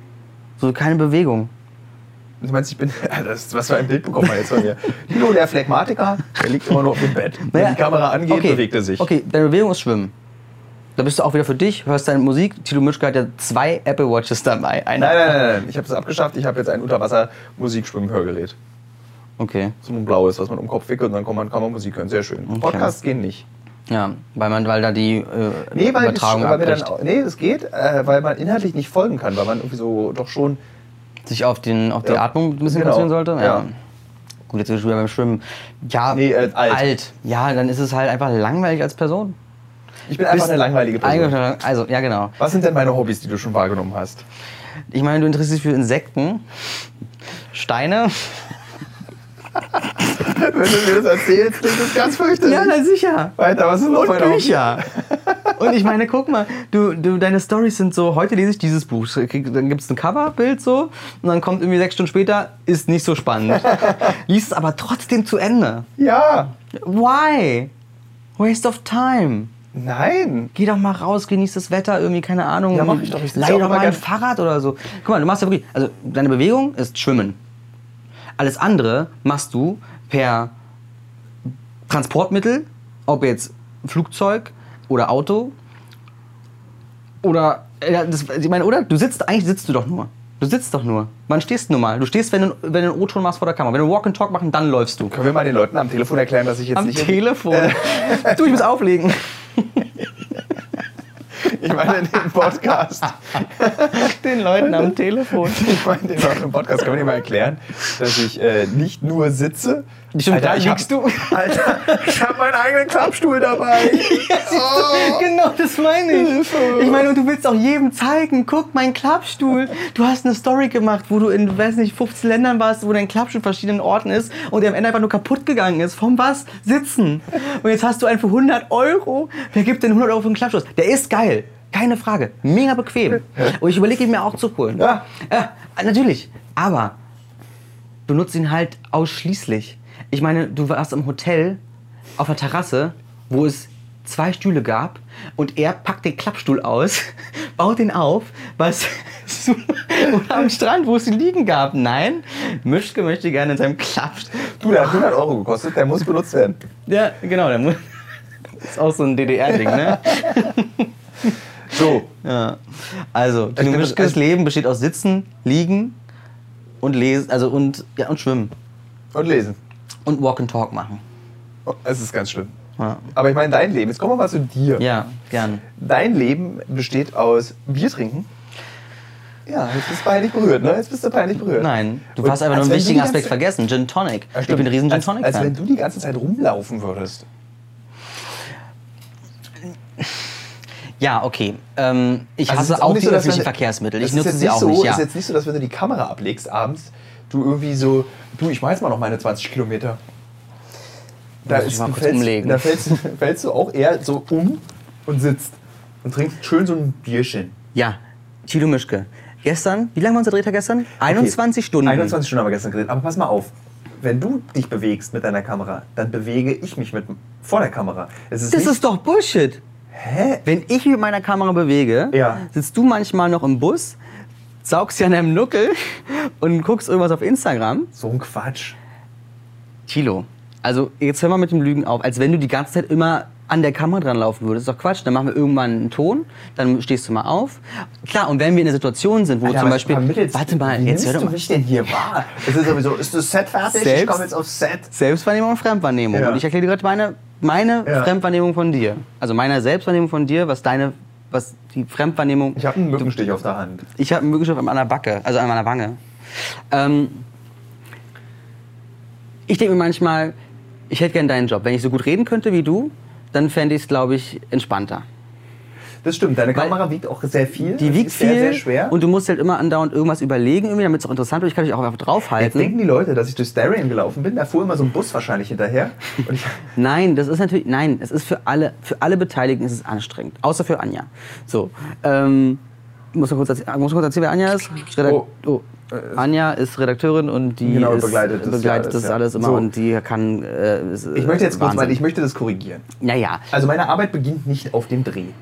So keine Bewegung. Du meinst, ich bin. Das, was für ein Bild bekommen wir jetzt von mir? Tilo, der Phlegmatiker, der liegt immer noch auf dem Bett. Wenn Naja, die Kamera angeht, okay. bewegt er sich. Okay, deine Bewegung ist Schwimmen. Da bist du auch wieder für dich, hörst deine Musik. Tilo Mischke hat ja zwei Apple Watches dabei. Eine Nein, nein, nein, nein. Ich habe es abgeschafft. Ich habe jetzt ein Unterwasser-Musikschwimmhörgerät. Okay, So ein blaues, was man um den Kopf wickelt und dann kann man, kann man Musik hören. Sehr schön. Okay. Podcasts gehen nicht. ja, weil, man, weil da die äh, Nee, weil, Übertragung weil wir abbricht. dann, nee, das geht, äh, weil man inhaltlich nicht folgen kann, weil man irgendwie so doch schon. Sich auf, den, auf die Ja. Atmung ein bisschen Genau. konzentrieren sollte? Ja. Gut, jetzt sind wir schon wieder beim Schwimmen. Ja, Nee, äh, alt. Ja, dann ist es halt einfach langweilig als Person. Ich bin einfach eine langweilige Person. Eigentlich- Also, ja genau. Was sind denn meine Hobbys, die du schon wahrgenommen hast? Ich meine, du interessierst dich für Insekten, Steine Wenn du mir das erzählst, klingt das ganz fürchterlich. Ja, na sicher. Weiter, was ist noch Und weiter? Bücher. Und ich meine, guck mal, du, du, deine Storys sind so, heute lese ich dieses Buch, dann gibt es ein Coverbild so und dann kommt irgendwie sechs Stunden später, ist nicht so spannend. Lies es aber trotzdem zu Ende. Ja. Why? Waste of time. Nein. Geh doch mal raus, genieß das Wetter, irgendwie, keine Ahnung. Ja, mach ich doch. Ich sitze Leih auch doch immer mal ein gern- Fahrrad oder so. Guck mal, du machst ja wirklich, also deine Bewegung ist Schwimmen. Alles andere machst du per Transportmittel, ob jetzt Flugzeug oder Auto oder, ja, das, ich meine, oder? Du sitzt, eigentlich sitzt du doch nur. Du sitzt doch nur. Wann stehst du nun mal? Du stehst, wenn du, wenn du einen O-Ton machst vor der Kamera. Wenn du Walk and Talk machen, dann läufst du. Können wir mal den Leuten am Telefon erklären, dass ich jetzt Am nicht... Telefon. Du, ich muss auflegen. Ich meine den Podcast. Den Leuten am Telefon. Ich meine den Leuten im Podcast. Können wir dir mal erklären, dass ich äh, nicht nur sitze... Stimmt, da ich liegst hab, du. Alter, ich habe meinen eigenen Klappstuhl dabei. Oh. Genau, das meine ich. Hilfe. Ich meine, und du willst auch jedem zeigen, guck, mein Klappstuhl. Du hast eine Story gemacht, wo du in, weiß nicht, fünfzehn Ländern warst, wo dein Klappstuhl in verschiedenen Orten ist und der am Ende einfach nur kaputt gegangen ist. Vom was? Sitzen. Und jetzt hast du einen für hundert Euro. Wer gibt denn hundert Euro für einen Klappstuhl? Der ist geil. Keine Frage. Mega bequem. Und ich überlege, ihn mir auch zu holen. Ja. Ja, natürlich. Aber du nutzt ihn halt ausschließlich. Ich meine, du warst im Hotel auf der Terrasse, wo es zwei Stühle gab und er packt den Klappstuhl aus, baut den auf, was oder am Strand, wo es ihn liegen gab. Nein, Mischke möchte gerne in seinem Klappstuhl. Du, der hat hundert Euro gekostet, der muss benutzt werden. Ja, genau, der muss. Das ist auch so ein D D R-Ding, ne? So. Ja. Also, Ich glaub, Mischkes also- Leben besteht aus Sitzen, Liegen und Lesen, also und, ja, und Schwimmen. Und lesen. Und Walk and Talk machen. Oh, es ist ganz schlimm. Ja, Aber ich meine, dein Leben, jetzt kommen wir mal zu dir. ja gern. Dein Leben besteht aus Bier trinken. Ja, jetzt bist du peinlich berührt, ne? Jetzt bist du peinlich berührt. Nein, du Und hast einfach als nur einen wenn wichtigen du die Aspekt ganze- vergessen. Gin Tonic. Ja, Ich bin ein riesen Gin als, als wenn Tonic-Fan. du die ganze Zeit rumlaufen würdest. Ja, okay. Ähm, ich Also es ist hasse auch auch nicht die so, dass öffentlichen wenn- Verkehrsmittel. Es Ich ist nutze jetzt sie nicht auch so, nicht. Es Ja. ist jetzt nicht so, dass wenn du die Kamera ablegst abends, du irgendwie so, du, ich mach jetzt mal noch meine zwanzig Kilometer. Da, Muss ich ist, mal du kurz fällst, umlegen. da fällst, fällst du auch eher so um und sitzt und trinkst schön so ein Bierchen. ja, Thilo Mischke. Gestern, wie lange war unser Drehtag gestern? einundzwanzig Stunden. einundzwanzig Stunden haben wir gestern geredet. Aber pass mal auf, wenn du dich bewegst mit deiner Kamera, dann bewege ich mich mit vor der Kamera. Es ist Das nicht, ist doch Bullshit. hä? Wenn ich mit meiner Kamera bewege, Ja. sitzt du manchmal noch im Bus, saugst dir an deinem Nuckel und guckst irgendwas auf Instagram. So ein Quatsch. Thilo, also jetzt hör mal mit dem Lügen auf. Als wenn du die ganze Zeit immer an der Kamera dran laufen würdest. Das ist doch Quatsch. Dann machen wir irgendwann einen Ton, dann stehst du mal auf. Klar, und wenn wir in einer Situation sind, wo Alter, zum was Beispiel... vermittelst- Warte mal, wie jetzt hör nimmst doch du mal. mich denn hier wahr? Es ist sowieso, ist das Set fertig? Ich Selbst- komme jetzt aufs Set. Selbstwahrnehmung und Fremdwahrnehmung. Ja. Und ich erkläre dir gerade meine, meine Ja. Fremdwahrnehmung von dir. Also meine Selbstwahrnehmung von dir, was deine... Was die Fremdwahrnehmung... Ich habe einen Mückenstich auf der Hand. Ich habe einen Mückenstich an meiner Backe, also an meiner Wange. Ähm, ich denke mir manchmal, ich hätte gern deinen Job. Wenn ich so gut reden könnte wie du, dann fände ich es, glaube ich, entspannter. Das stimmt, deine Weil- Kamera wiegt auch sehr viel. Die Das wiegt ist sehr, viel sehr schwer. und du musst halt immer andauernd irgendwas überlegen, irgendwie, damit es auch interessant wird. Ich kann dich auch einfach Jetzt draufhalten. denken die Leute, dass ich durch Darien gelaufen bin. Da fuhr immer so ein Bus wahrscheinlich hinterher. Und ich, Nein, das ist natürlich, nein, es ist für alle, für alle Beteiligten ist es anstrengend. Außer für Anja. So, ähm, muss man kurz erzählen, muss man kurz erzählen, wer Anja ist? Redakt Oh. oh. Anja ist Redakteurin und die Genau, ist, begleitet das begleitet ja das alles, alles ja. immer So. und die kann. Äh, ist, ich möchte jetzt kurz mal, Wahnsinn. ich möchte das korrigieren. Naja, Also meine Arbeit beginnt nicht auf dem Dreh.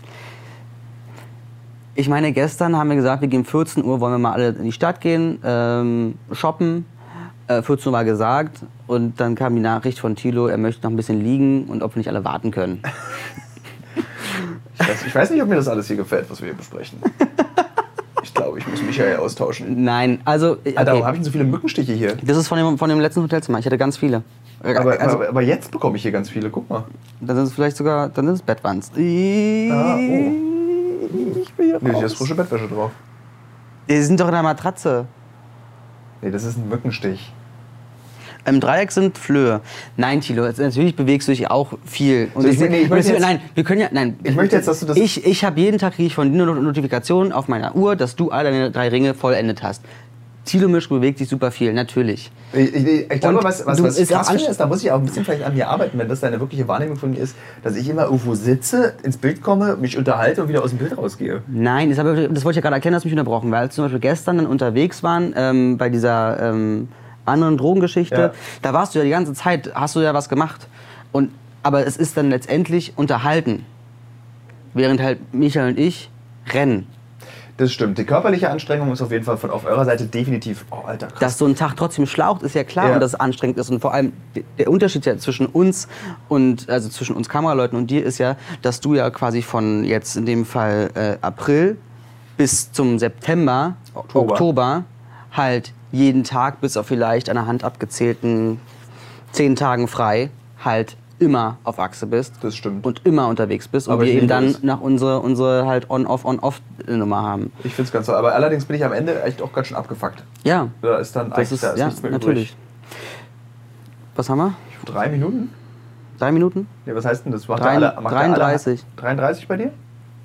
ich meine, gestern haben wir gesagt, wir gehen vierzehn Uhr, wollen wir mal alle in die Stadt gehen, ähm, shoppen. Äh, vierzehn Uhr war gesagt und dann kam die Nachricht von Thilo, er möchte noch ein bisschen liegen und ob wir nicht alle warten können. Ich weiß, ich weiß nicht, ob mir das alles hier gefällt, was wir hier besprechen. Ich glaube, ich muss Michael austauschen. Nein, also. Okay. Alter, warum habe ich denn so viele Mückenstiche hier? Das ist von dem, von dem letzten Hotelzimmer. Ich hatte ganz viele. Aber, also, aber, aber jetzt bekomme ich hier ganz viele. Guck mal. dann sind es vielleicht sogar, dann sind es Bettwanzen. Ah, oh. Ich will hier Nee, hier ist raus. frische Bettwäsche drauf. Die sind doch in der Matratze. Nee, das ist ein Mückenstich. Im Dreieck sind Flöhe. Nein, Thilo, jetzt, natürlich bewegst du dich auch viel. Und So, ich das- will- nee, ich möchte das- jetzt- nein, wir können ja, nein. Ich möchte jetzt, dass du das- Ich, ich habe jeden Tag kriege ich von dir eine Notifikation auf meiner Uhr, dass du alle deine drei Ringe vollendet hast. Thilo Mischke bewegt sich super viel, natürlich. Ich, ich, ich glaube, Und was, was, du- was ich ist auch krass finde, anst- ist, da muss ich auch ein bisschen vielleicht an mir arbeiten, wenn das deine wirkliche Wahrnehmung von mir ist, dass ich immer irgendwo sitze, ins Bild komme, mich unterhalte und wieder aus dem Bild rausgehe. Nein, das, hab ich, das wollte ich ja gerade erklären, dass mich unterbrochen, weil als wir zum Beispiel gestern dann unterwegs waren ähm, bei dieser ähm, anderen Drogengeschichte, Ja. da warst du ja die ganze Zeit, hast du ja was gemacht. Und, aber es ist dann letztendlich unterhalten, während halt Michael und ich rennen. Das stimmt. Die körperliche Anstrengung ist auf jeden Fall von auf eurer Seite definitiv, oh Alter, krass. Dass so ein Tag trotzdem schlaucht, ist ja klar, Ja. und dass es anstrengend ist. Und vor allem der Unterschied ja zwischen uns und also zwischen uns Kameraleuten und dir ist ja, dass du ja quasi von jetzt in dem Fall äh, April bis zum September, Oktober. Oktober, halt jeden Tag bis auf vielleicht an der Hand abgezählten zehn Tagen frei halt immer auf Achse bist. Das stimmt. Und immer unterwegs bist und Aber wir ich eben liebe dann es. nach unsere, unsere halt On-Off, On-Off-Nummer haben. Ich finde es ganz toll. Aber allerdings bin ich am Ende echt auch ganz schön abgefuckt. Ja, Da ist dann das eigentlich ist, da ist ja, nichts mehr natürlich. Was haben wir? übrig. Drei Minuten? Drei Minuten? Nee, was heißt denn das? Macht Drein- der alle, macht der dreiunddreißig. Alle, dreiunddreißig bei dir?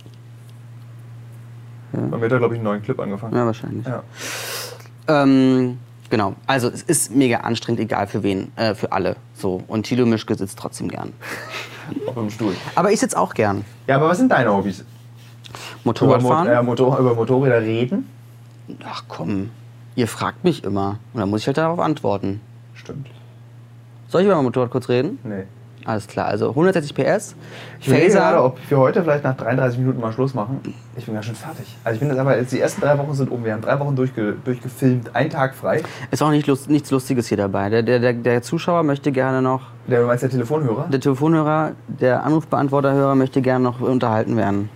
Ja. Bei mir hat er, glaube ich, einen neuen Clip angefangen. Ja, wahrscheinlich. Ja. Ähm, genau, also es ist mega anstrengend, egal für wen, äh, für alle. So. Und Thilo Mischke sitzt trotzdem gern. Auf dem Stuhl. Aber ich sitze auch gern. Ja, aber was sind deine Hobbys? Motorradfahren? Über, Mo- äh, Motor, über Motorräder reden? Ach komm, ihr fragt mich immer. Und dann muss ich halt darauf antworten. Stimmt. Soll ich über mein Motorrad kurz reden? Nee. Alles klar, also hundertsechzig P S. Ich überlege gerade, Phaser. ob wir heute vielleicht nach dreiunddreißig Minuten mal Schluss machen. Ich bin ganz schön fertig. Also ich bin jetzt aber, jetzt die ersten drei Wochen sind um. Wir haben drei Wochen durchge, durchgefilmt, einen Tag frei. Ist auch nicht lust, nichts Lustiges hier dabei. Der, der, der, der Zuschauer möchte gerne noch, Der, du meinst der Telefonhörer? der Telefonhörer, der Anrufbeantworterhörer möchte gerne noch unterhalten werden.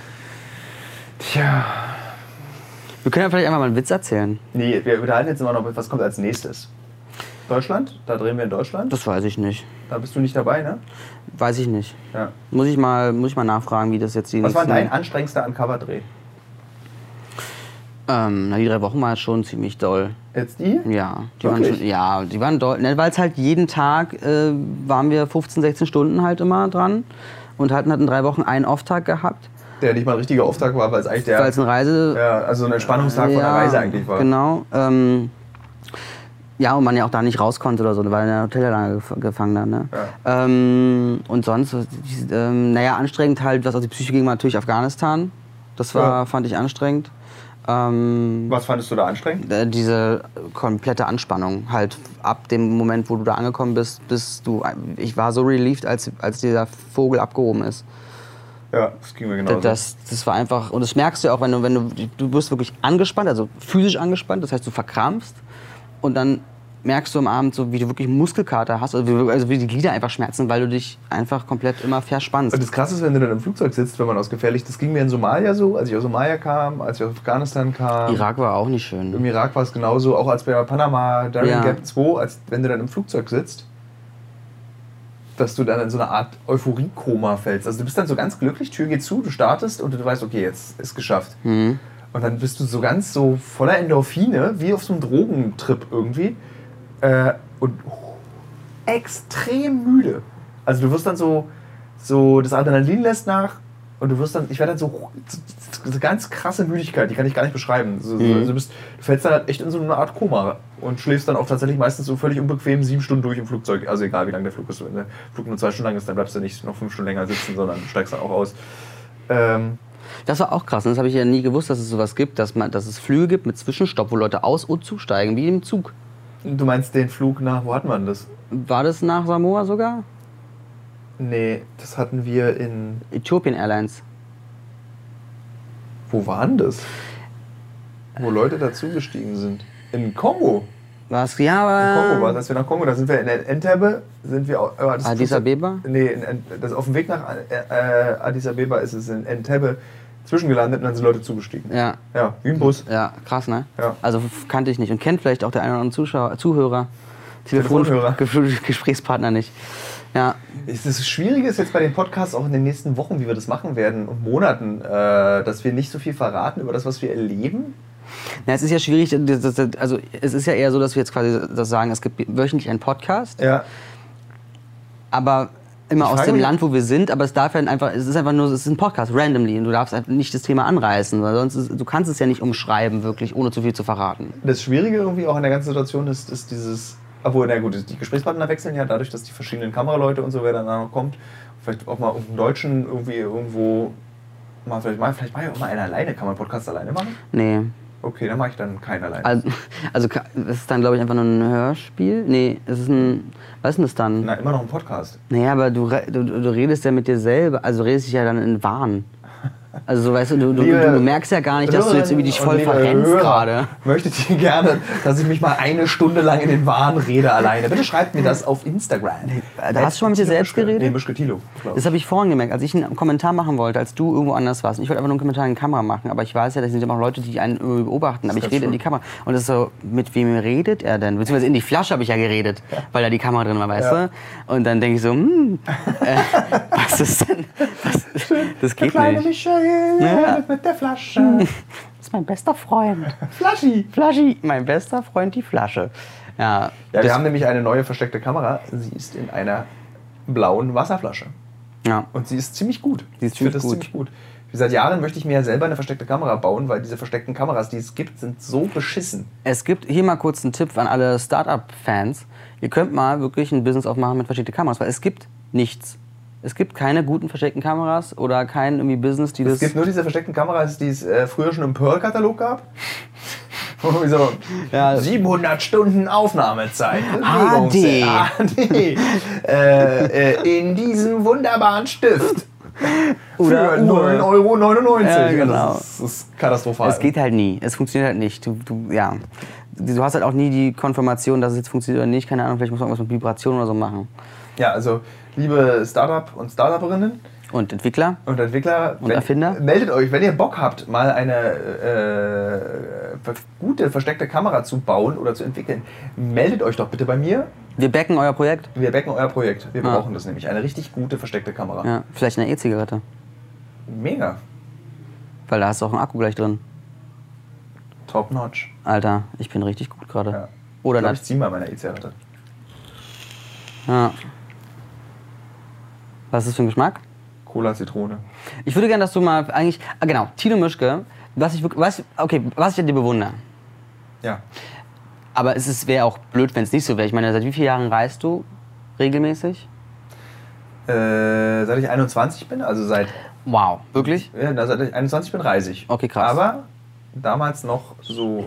Tja. Wir können ja vielleicht einfach mal einen Witz erzählen. Nee, wir unterhalten jetzt immer noch, was kommt als nächstes. Deutschland? Da drehen wir in Deutschland. Das weiß ich nicht. Da bist du nicht dabei, ne? Weiß ich nicht. Ja. Muss ich mal, muss ich mal nachfragen, wie das jetzt die Was war nächsten- dein anstrengendster Uncover-Dreh? Ähm, na, die drei Wochen war schon ziemlich doll. Jetzt die? Ja, die waren Wirklich? schon, ja, die waren doll. Ne, weil es halt jeden Tag äh, waren wir fünfzehn, sechzehn Stunden halt immer dran und hatten, hatten drei Wochen einen Off-Tag gehabt, Der nicht mal ein richtiger Auftrag war, weil es eigentlich der. weil es eine Reise. ja, also ein Entspannungstag von der Ja, Reise eigentlich war. Genau. Ähm, ja, und man ja auch da nicht raus konnte oder so, weil in der Hotellange gef gefangen dann. Ne? Ja. Ähm, und sonst, die- ähm, naja, anstrengend halt, was auf die Psyche ging, war natürlich Afghanistan. Das war, Ja. fand ich anstrengend. Ähm, Was fandest du da anstrengend? äh, diese komplette Anspannung halt ab dem Moment, wo du da angekommen bist, bis du, ich war so relieved, als, als dieser Vogel abgehoben ist. Ja, das ging mir genauso. Das, das war einfach, und das merkst du ja auch, wenn du, wenn du, du wirst wirklich angespannt, also physisch angespannt, das heißt, du verkrampfst und dann merkst du am Abend so, wie du wirklich Muskelkater hast, also wie, also wie die Glieder einfach schmerzen, weil du dich einfach komplett immer verspannst. Und das Krasse ist, wenn du dann im Flugzeug sitzt, wenn man aus gefährlich, das ging mir in Somalia so, als ich aus Somalia kam, als ich aus Afghanistan kam. Irak war auch nicht schön. Im Irak war es genauso, auch als bei Panama, Darien Ja. Gap zwei, als wenn du dann im Flugzeug sitzt, dass du dann in so eine Art Euphoriekoma fällst. Also du bist dann so ganz glücklich, Tür geht zu, du startest und du weißt, okay, jetzt ist geschafft. Mhm. Und dann bist du so ganz so voller Endorphine, wie auf so einem Drogentrip irgendwie. Äh, und extrem müde. Also du wirst dann so, so das Adrenalin lässt nach und du wirst dann, ich werde dann so, so ganz krasse Müdigkeit, die kann ich gar nicht beschreiben. So, so, Mhm. also du, bist, du fällst dann halt echt in so eine Art Koma und schläfst dann auch tatsächlich meistens so völlig unbequem sieben Stunden durch im Flugzeug. Also egal wie lang der Flug ist. Wenn der Flug nur zwei Stunden lang ist, dann bleibst du nicht noch fünf Stunden länger sitzen, sondern steigst dann auch aus. Ähm, Das war auch krass. Und das habe ich ja nie gewusst, dass es sowas gibt, dass, man, dass es Flüge gibt mit Zwischenstopp, wo Leute aus- und zusteigen, wie im Zug. du meinst den Flug nach, wo hatten wir denn das? War das nach Samoa sogar? Nee, das hatten wir in. Ethiopian Airlines. Wo waren das? Wo Leute dazugestiegen sind. In Kongo. Was? Ja, In Kongo war aber. das, als wir nach Kongo, da sind wir in Entebbe, sind wir au- äh, das Addis Flugzeug- Abeba? Nee, in, Ent- das auf dem Weg nach äh, Addis Abeba ist es in Entebbe zwischengelandet und dann sind Leute zugestiegen. Ja, Ja, wie ein Bus. ja, krass, ne? Ja. Also f- kannte ich nicht. Und kennt vielleicht auch der eine oder andere Zuschauer, Zuhörer, Telefon Telefonhörer. Ge- Gesprächspartner nicht. Ja, Das Schwierige ist jetzt bei den Podcasts auch in den nächsten Wochen, wie wir das machen werden und Monaten, äh, dass wir nicht so viel verraten über das, was wir erleben. ja, es ist ja schwierig, das- das- also es ist ja eher so, dass wir jetzt quasi das sagen, es gibt wöchentlich einen Podcast, Ja. aber immer Ich aus frage dem mich- Land, wo wir sind, aber es darf halt einfach, es ist einfach nur, es ist ein Podcast, randomly, und du darfst halt nicht das Thema anreißen, weil sonst, ist, du kannst es ja nicht umschreiben, wirklich, ohne zu viel zu verraten. Das Schwierige irgendwie auch in der ganzen Situation ist, ist dieses, obwohl, na gut, die Gesprächspartner wechseln ja dadurch, dass die verschiedenen Kameraleute und so, wer dann noch kommt, vielleicht auch mal einen Deutschen irgendwie irgendwo, mal vielleicht mal, vielleicht mache ich auch mal einen alleine, kann man einen Podcast alleine machen? Nee. Okay, dann mache ich dann keinen alleine. Also, also ka- es ist dann, glaube ich, einfach nur ein Hörspiel. Nee, es ist ein, was ist denn das dann? Na, immer noch ein Podcast. Naja, aber du, re- du, du redest ja mit dir selber, also redest dich ja dann in Wahn. Also so, weißt du, du, du, Liebe du merkst ja gar nicht, dass du jetzt irgendwie dich voll verrennst gerade. Möchtet ihr gerne, dass ich mich mal eine Stunde lang in den Wahn rede alleine? Bitte schreibt mir das auf Instagram. Da hast du schon mal mit dir selbst geredet? Nee, Mischke Thilo. Das habe ich vorhin gemerkt, als ich einen Kommentar machen wollte, als du irgendwo anders warst. Ich wollte einfach nur einen Kommentar in die Kamera machen, aber ich weiß ja, das sind immer auch Leute, die einen irgendwie beobachten. Aber ich ganz rede in schön. die Kamera. Und das ist so, mit wem redet er denn? Beziehungsweise in die Flasche habe ich ja geredet, weil da die Kamera drin war, weißt Ja. du? Und dann denke ich so, hm, äh, was ist denn? Was, das geht nicht. Michael Ja. mit der Flasche. Das ist mein bester Freund. Flaschi. Flaschi, mein bester Freund, die Flasche. Ja, Ja, wir das- haben nämlich eine neue versteckte Kamera. Sie ist in einer blauen Wasserflasche. ja. Und sie ist ziemlich gut. Die ist ich finde ziemlich das gut. ziemlich gut. Seit Jahren möchte ich mir ja selber eine versteckte Kamera bauen, weil diese versteckten Kameras, die es gibt, sind so beschissen. Es gibt hier mal kurz einen Tipp an alle Startup-Fans. Ihr könnt mal wirklich ein Business aufmachen mit versteckten Kameras, weil es gibt nichts. Es gibt keine guten versteckten Kameras oder kein irgendwie Business, die Es das... gibt nur diese versteckten Kameras, die es äh, früher schon im Pearl-Katalog gab. Irgendwie so Ja. siebenhundert Stunden Aufnahmezeit. H D. H D. äh, äh, in diesem wunderbaren Stift. Oder Für Uhr. neun Euro neunundneunzig. Ja, genau. Das ist, das ist katastrophal. Es geht halt nie. Es funktioniert halt nicht. Du, du, ja. Du hast halt auch nie die Konfirmation, dass es jetzt funktioniert oder nicht. Keine Ahnung, vielleicht muss man irgendwas mit Vibration oder so machen. Ja, also liebe Startup und Startuperinnen Und Entwickler? und Entwickler, Und wenn, Erfinder? meldet euch, wenn ihr Bock habt, mal eine äh, gute versteckte Kamera zu bauen oder zu entwickeln, meldet euch doch bitte bei mir. Wir backen euer Projekt. Wir backen euer Projekt. Wir Ah. brauchen das nämlich. Eine richtig gute versteckte Kamera. Ja, vielleicht eine E-Zigarette. Mega. Weil da hast du auch einen Akku gleich drin. Top notch. Alter, ich bin richtig gut gerade. Ja. Oder ich glaub, nicht. ich zieh mal meine E-Zigarette. Ja. Was ist das für ein Geschmack? Cola Zitrone. Ich würde gerne, dass du mal eigentlich. Ah, genau, Tilo Mischke. Was ich wirklich. Was, okay, was ich an dir bewundere. Ja. Aber es wäre auch blöd, wenn es nicht so wäre. Ich meine, seit wie vielen Jahren reist du regelmäßig? Äh, seit ich einundzwanzig bin, also seit, Wow. Wirklich? ja, na, seit ich einundzwanzig bin, reise ich. Okay, krass. Aber damals noch so,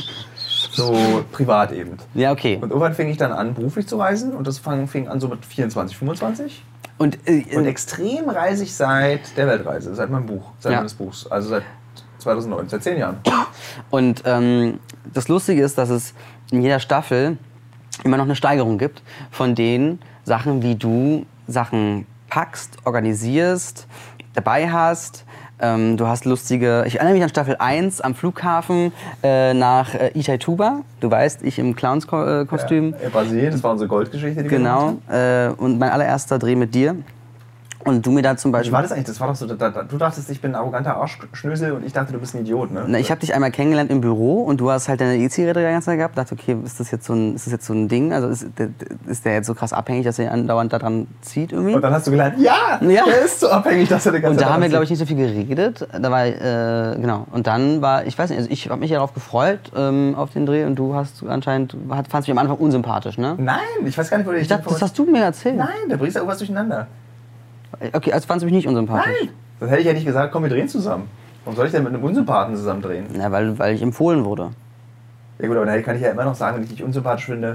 so privat eben. Ja, okay. Und irgendwann fing ich dann an, beruflich zu reisen. Und das fang, fing an so mit vierundzwanzig, fünfundzwanzig. Und, äh, Und extrem reise ich seit der Weltreise, seit meinem Buch, seit Ja. meines Buchs. Also seit zweitausendneun, seit zehn Jahren. Und ähm, das Lustige ist, dass es in jeder Staffel immer noch eine Steigerung gibt von den Sachen, wie du Sachen packst, organisierst, dabei hast. Ähm, du hast lustige... Ich erinnere mich an Staffel eins am Flughafen äh, nach äh, Itaituba. Du weißt, ich im Clowns-Kostüm. Ja, Brasilien, das war unsere Goldgeschichte, die wir gemacht Genau. haben. Äh, und mein allererster Dreh mit dir. Und du mir da zum Wie Beispiel... war das eigentlich? Das war doch so, da, da, du dachtest, ich bin ein arroganter Arschschnösel und ich dachte, du bist ein Idiot, ne? Na, ich habe dich einmal kennengelernt im Büro und du hast halt deine E-Zigarette die ganze Zeit gehabt. Dachte, okay, ist das jetzt so ein, ist das jetzt so ein Ding? Also ist der, ist der jetzt so krass abhängig, dass er andauernd daran zieht irgendwie? Und dann hast du gelernt, ja, Ja. der ist so abhängig, dass er die ganze Und da Zeit haben wir, anzieht. glaube ich, nicht so viel geredet. Da war, äh, genau. Und dann war, ich weiß nicht, also ich habe mich ja darauf gefreut, ähm, auf den Dreh. Und du hast anscheinend, hat, fandst mich am Anfang unsympathisch, ne? Nein, ich weiß gar nicht, wo der Ich dachte, das hast du mir erzählt. Nein, da bringst du irgendwas durcheinander. Okay, also fandst du mich nicht unsympathisch? Nein. Das hätte ich ja nicht gesagt, komm, wir drehen zusammen. Warum soll ich denn mit einem Unsympathen zusammen drehen? Na, weil, weil ich empfohlen wurde. Ja gut, aber dann kann ich ja immer noch sagen, wenn ich dich unsympathisch finde,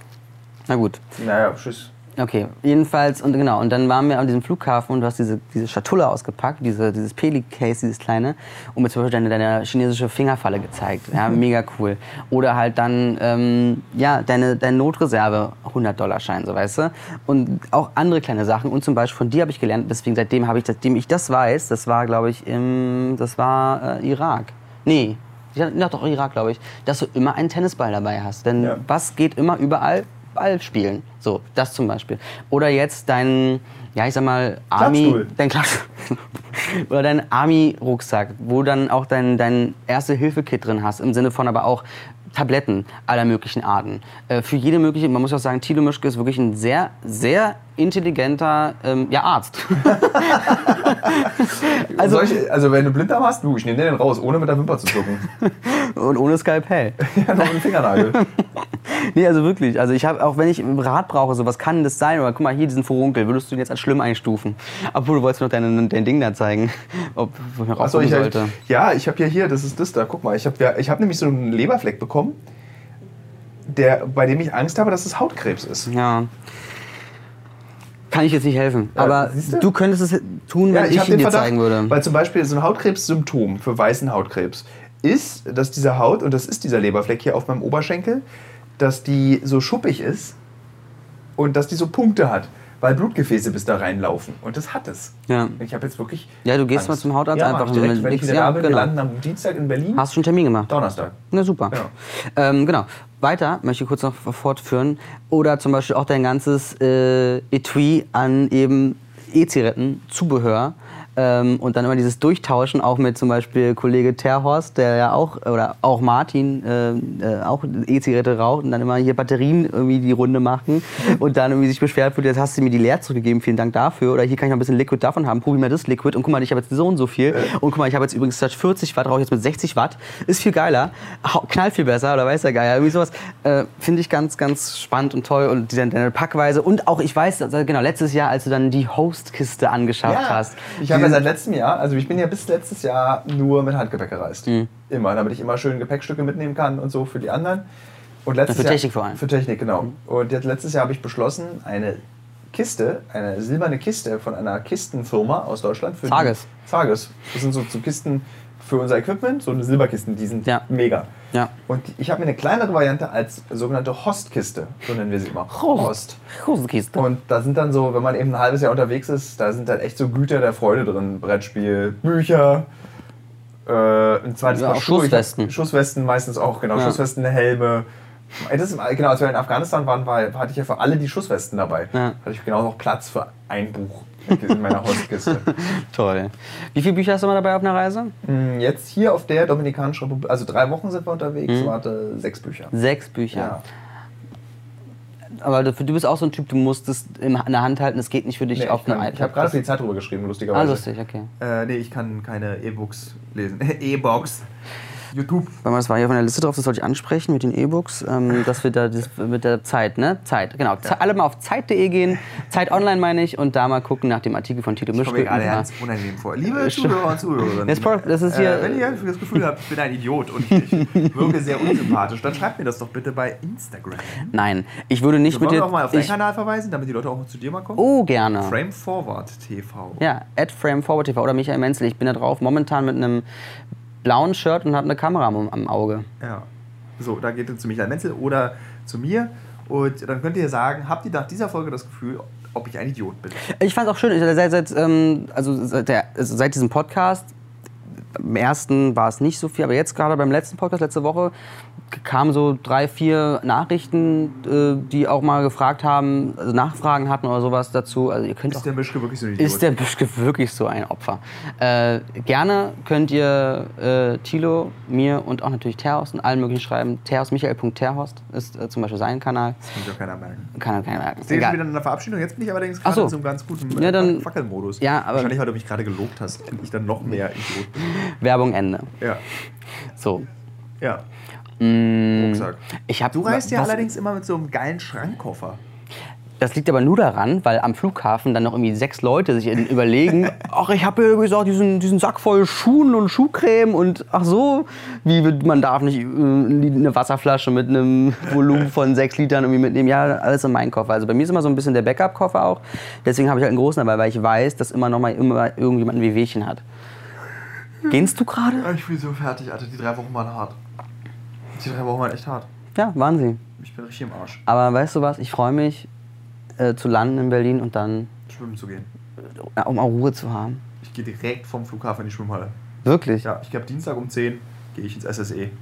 Na gut. naja, tschüss. Okay, jedenfalls, und genau, und dann waren wir an diesem Flughafen und du hast diese, diese Schatulle ausgepackt, diese, dieses Peli-Case, dieses kleine, und mir zum Beispiel deine, deine chinesische Fingerfalle gezeigt. Ja, mega cool. Oder halt dann, ähm, ja, deine, deine Notreserve, hundert-Dollar-Schein, so weißt du. Und auch andere kleine Sachen. Und zum Beispiel von dir habe ich gelernt, deswegen seitdem habe ich, seitdem ich das weiß, das war, glaube ich, im, das war äh, Irak. Nee, ja, doch, Irak, glaube ich, dass du immer einen Tennisball dabei hast. Denn Ja. was geht immer überall? Ball spielen. So, das zum Beispiel. Oder jetzt dein, ja, ich sag mal, Army. Klappstuhl. Dein Klappstuhl. Oder dein Army-Rucksack, wo dann auch dein, dein Erste-Hilfe-Kit drin hast. Im Sinne von aber auch Tabletten aller möglichen Arten. Äh, für jede mögliche, man muss auch sagen, Tilo Mischke ist wirklich ein sehr, sehr intelligenter ähm, ja, Arzt. also, Solche, also wenn du Blinddarm hast, du, ich nehme den raus, ohne mit der Wimper zu zucken. Und ohne Skalpell. Ja, noch einen Fingernagel. Nee, also wirklich. Also ich habe, auch wenn ich Rat brauche, so was kann das sein? Oder guck mal, hier diesen Furunkel, würdest du ihn jetzt als schlimm einstufen? Obwohl, du wolltest mir noch dein, dein Ding da zeigen, ob wo ich Achso, ich sollte. Halt, ja, ich habe ja hier, das ist das da, guck mal, ich habe ja, ich hab nämlich so einen Leberfleck bekommen, der, bei dem ich Angst habe, dass es Hautkrebs ist. Ja. Kann ich jetzt nicht helfen. Ja, aber du? du könntest es tun, wenn ja, ich, ich ihn dir Verdacht, zeigen würde. Weil zum Beispiel so ein Hautkrebssymptom für weißen Hautkrebs ist, dass diese Haut, und das ist dieser Leberfleck hier auf meinem Oberschenkel, dass die so schuppig ist und dass die so Punkte hat, weil Blutgefäße bis da reinlaufen. Und das hat es. Ja. Ich habe jetzt wirklich Ja, du gehst Angst. mal zum Hautarzt ja, einfach. Ich direkt, wenn ich wieder da bin, genau. Wir landen am Dienstag in Berlin. Hast du schon einen Termin gemacht? Donnerstag. Na super. Genau. Ähm, genau. Weiter möchte ich kurz noch fortführen. Oder zum Beispiel auch dein ganzes äh, Etui an eben E-Zigaretten, Zubehör. Ähm, und dann immer dieses Durchtauschen, auch mit zum Beispiel Kollege Terhorst, der ja auch, oder auch Martin, äh, äh, auch E-Zigarette raucht und dann immer hier Batterien irgendwie die Runde machen und dann irgendwie sich beschwert wird, jetzt hast du mir die leer zurückgegeben, vielen Dank dafür. Oder hier kann ich noch ein bisschen Liquid davon haben, probier mal das Liquid und guck mal, ich habe jetzt so und so viel. Und guck mal, ich habe jetzt übrigens statt vierzig Watt, rauche ich jetzt mit sechzig Watt. Ist viel geiler, knallt viel besser oder weiß der Geier. Irgendwie sowas äh, finde ich ganz, ganz spannend und toll und diese deine Packweise. Und auch, ich weiß, also genau, letztes Jahr, als du dann die Host-Kiste angeschafft ja, hast. Ich habe ja seit letztem Jahr, also ich bin ja bis letztes Jahr nur mit Handgepäck gereist. Mhm. Immer, damit ich immer schön Gepäckstücke mitnehmen kann und so für die anderen. Und letztes für Jahr, Technik vor allem. Für Technik, genau. Mhm. Und jetzt letztes Jahr habe ich beschlossen, eine Kiste, eine silberne Kiste von einer Kistenfirma aus Deutschland. Für Zages. Die, Zages. Das sind so, so Kisten für unser Equipment, so eine Silberkisten, die sind ja. mega. Ja. Und ich habe mir eine kleinere Variante als sogenannte Hostkiste, so nennen wir sie immer. Host. Hostkiste. Und da sind dann so, wenn man eben ein halbes Jahr unterwegs ist, da sind halt echt so Güter der Freude drin. Brettspiel, Bücher, äh, ein zweites ja, Paar auch Schuhe. Schusswesten. Schusswesten meistens auch, genau. Ja. Schusswesten, Helme. Das ist, genau, als wir in Afghanistan waren, war, hatte ich ja für alle die Schusswesten dabei. Ja. Hatte ich genau noch Platz für ein Buch in meiner Hostkiste. Toll. Wie viele Bücher hast du mal dabei auf einer Reise? Jetzt hier auf der Dominikanischen Republik, also drei Wochen sind wir unterwegs, mhm. warte, sechs Bücher. Sechs Bücher. Ja. Aber du, du bist auch so ein Typ, du musst es in der Hand halten, es geht nicht für dich nee, auf eine iPad. Ich habe gerade für die Zeit drüber geschrieben, lustigerweise. Ah, lustig, okay. Äh, nee, ich kann keine E-Books lesen. E-Box. YouTube. Das war hier auf meiner Liste drauf, das sollte ich ansprechen mit den E-Books, ähm, dass wir da das, mit der Zeit, ne? Zeit, genau. Ja. Alle mal auf zeit punkt de gehen, Zeit Online meine ich, und da mal gucken nach dem Artikel von Tito Mischke. Ich komme mir gerade ganz unangenehm vor. Liebe Zuhörer und Zuhörerinnen, das, das ist hier, äh, wenn ihr das Gefühl habt, ich bin ein Idiot und ich wirke sehr unsympathisch, dann schreibt mir das doch bitte bei Instagram. Nein, ich würde nicht so, mit dir... Wollen wir auch mal auf deinen ich, Kanal verweisen, damit die Leute auch zu dir mal kommen? Oh, gerne. Frame Forward T V. Ja, at Frame Forward T V oder Michael Menzel. Ich bin da drauf, momentan mit einem blauen Shirt und habe eine Kamera am, am Auge. Ja. So, da geht ihr zu Michael Menzel oder zu mir. Und dann könnt ihr sagen, habt ihr nach dieser Folge das Gefühl, ob ich ein Idiot bin? Ich fand es auch schön, ich, seit, seit, ähm, also seit, der, also seit diesem Podcast, beim ersten war es nicht so viel, aber jetzt gerade beim letzten Podcast, letzte Woche, kamen so drei, vier Nachrichten, äh, die auch mal gefragt haben, also Nachfragen hatten oder sowas dazu. Also ihr könnt ist auch, der Mischke wirklich so ein Idiot? Ist der Mischke wirklich so ein Opfer? Äh, gerne könnt ihr äh, Thilo, mir und auch natürlich Terhorst und allen möglichen schreiben. Terhorst, michael punkt terhorst ist äh, zum Beispiel sein Kanal. Das kann sich auch keiner merken. Kann keiner merken. Ich sehe schon wieder in der Verabschiedung. Jetzt bin ich allerdings gerade so. in so einem ganz guten ja, dann, Fackelmodus. Ja, aber wahrscheinlich, weil du mich gerade gelobt hast und ich dann noch mehr Idiot bin. Werbung Ende. Ja. So. Ja. Mmh, Rucksack. Ich hab, du reist ja was, allerdings immer mit so einem geilen Schrankkoffer. Das liegt aber nur daran, weil am Flughafen dann noch irgendwie sechs Leute sich überlegen, ach, ich habe ja gesagt, diesen, diesen Sack voll Schuhen und Schuhcreme und ach so, wie man darf nicht äh, eine Wasserflasche mit einem Volumen von sechs Litern irgendwie mitnehmen. Ja, alles in meinen Koffer. Also bei mir ist immer so ein bisschen der Backup-Koffer auch. Deswegen habe ich halt einen großen dabei, weil ich weiß, dass immer noch mal immer irgendjemand ein Wehwehchen hat. Gehst du gerade? Ich bin so fertig, Alter. Die drei Wochen waren hart. Die drei Wochen waren echt hart. Ja, waren sie. Ich bin richtig im Arsch. Aber weißt du was, ich freue mich äh, zu landen in Berlin und dann schwimmen zu gehen. Äh, um auch Ruhe zu haben. Ich gehe direkt vom Flughafen in die Schwimmhalle. Wirklich? Ja, ich glaube Dienstag um zehn gehe ich ins S S E.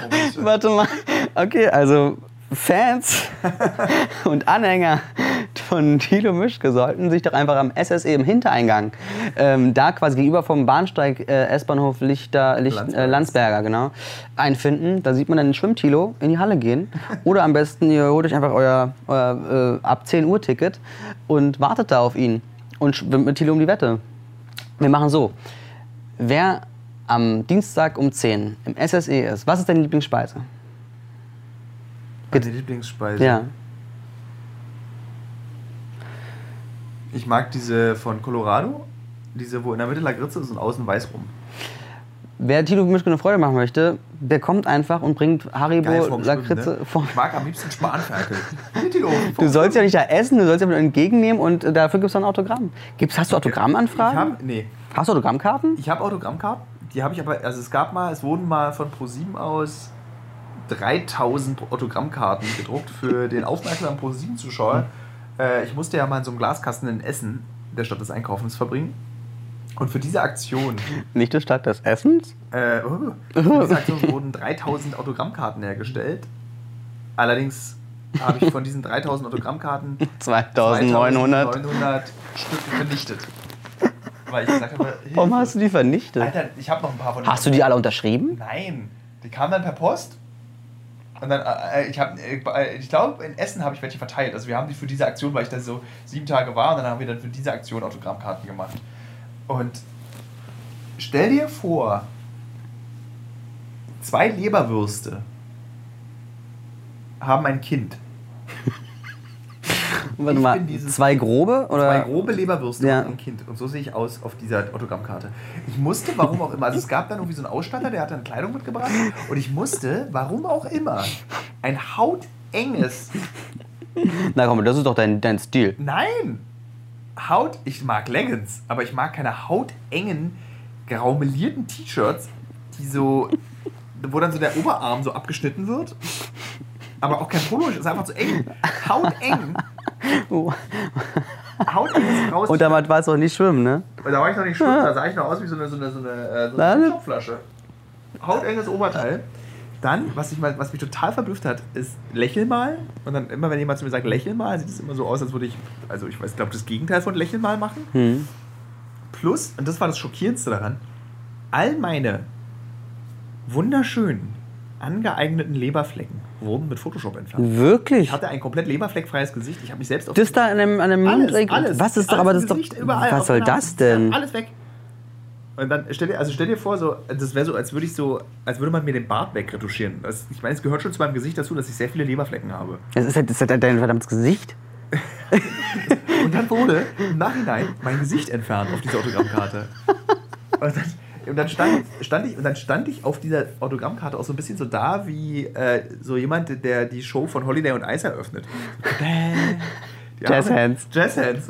Warte mal. Okay, also Fans und Anhänger von Thilo Mischke sollten sich doch einfach am S S E im Hintereingang, ähm, da quasi gegenüber vom Bahnsteig äh, S-Bahnhof Lichter, Licht, äh, Landsberger, genau, einfinden. Da sieht man dann den Schwimm-Thilo in die Halle gehen. Oder am besten, ihr holt euch einfach euer, euer äh, ab zehn Uhr Ticket und wartet da auf ihn und schwimmt mit Thilo um die Wette. Wir machen so, wer am Dienstag um zehn im S S E ist, was ist deine Lieblingsspeise? Meine Lieblingsspeise? Ja. Ich mag diese von Colorado, diese, wo in der Mitte Lakritze ist und außen weiß rum. Wer Thilo Mischke eine Freude machen möchte, der kommt einfach und bringt Haribo, Geil vorm Lakritze Schwimmen, ne? vor. Ich mag am liebsten Spanferkel. Hier, Thilo, Du sollst ja nicht da essen, du sollst ja nur entgegennehmen und dafür gibt es ein Autogramm. Gibt's, hast du Autogrammanfragen? Ich hab, nee. Hast du Autogrammkarten? Ich habe Autogrammkarten. Die habe ich aber, also es gab mal, es wurden mal von ProSieben aus dreitausend Autogrammkarten gedruckt für den aufmerksamen ProSieben-Zuschauer. Äh, ich musste ja mal in so einem Glaskasten in Essen, der Stadt des Einkaufens, verbringen. Und für diese Aktion... Nicht der Stadt des Essens? Äh, oh, für diese Aktion wurden dreitausend Autogrammkarten hergestellt. Allerdings habe ich von diesen dreitausend Autogrammkarten zweitausendneunhundert zweitausendneunhundert Stücke vernichtet. Weil ich gesagt habe, Warum hast du die vernichtet? Alter, ich habe noch ein paar von Hast du die alle unterschrieben? Nein, die kamen dann per Post. Und dann, äh, ich, hab, äh, ich glaube, in Essen habe ich welche verteilt. Also wir haben die für diese Aktion, weil ich da so sieben Tage war, und dann haben wir dann für diese Aktion Autogrammkarten gemacht. Und stell dir vor, zwei Leberwürste haben ein Kind. Warte mal, zwei grobe? Oder? Zwei grobe Leberwürste Ja. haben ein Kind. Und so sehe ich aus auf dieser Autogrammkarte. Ich musste, warum auch immer, also es gab dann irgendwie so einen Ausstatter, der hat dann Kleidung mitgebracht. Und ich musste, warum auch immer, ein hautenges... Na komm, das ist doch dein, dein Stil. Nein! Haut, ich mag Leggings, aber ich mag keine hautengen, graumelierten T-Shirts, die so, wo dann so der Oberarm so abgeschnitten wird. Aber auch kein Polo, ist einfach zu eng. Hauteng. Hautenges raus. Und damals war es auch nicht schwimmen, ne? Da war ich noch nicht schwimmen, da sah ich noch aus wie so eine, so eine, so eine, so eine Shopflasche. Hautenges Oberteil. Dann, was, ich mal, was mich total verblüfft hat, ist lächel mal. Und dann immer, wenn jemand zu mir sagt, lächel mal, sieht es immer so aus, als würde ich, also ich weiß, glaube das Gegenteil von lächel mal machen. Hm. Plus, und das war das Schockierendste daran, all meine wunderschönen, angeeigneten Leberflecken wurden mit Photoshop entfernt. Wirklich? Ich hatte ein komplett leberfleckfreies Gesicht. Ich habe mich selbst auf... Das da an einem, an einem alles, Mund- alles, Was ist doch, alles aber im das ist doch... Gesicht, überall, Was auf soll meiner das Hand, denn? Alles weg. Und dann stell dir, also stell dir vor, so, das wäre so, als würde ich so, als würde man mir den Bart wegretuschieren. Das, ich meine, es gehört schon zu meinem Gesicht dazu, dass ich sehr viele Leberflecken habe. Das ist halt, das ist halt dein verdammtes Gesicht. Und dann wurde im Nachhinein mein Gesicht entfernt auf dieser Autogrammkarte. Und dann, und dann, stand, stand ich, und dann stand ich auf dieser Autogrammkarte auch so ein bisschen so da wie äh, so jemand, der die Show von Holiday on Ice eröffnet. Jazz Hands. Jazz Hands.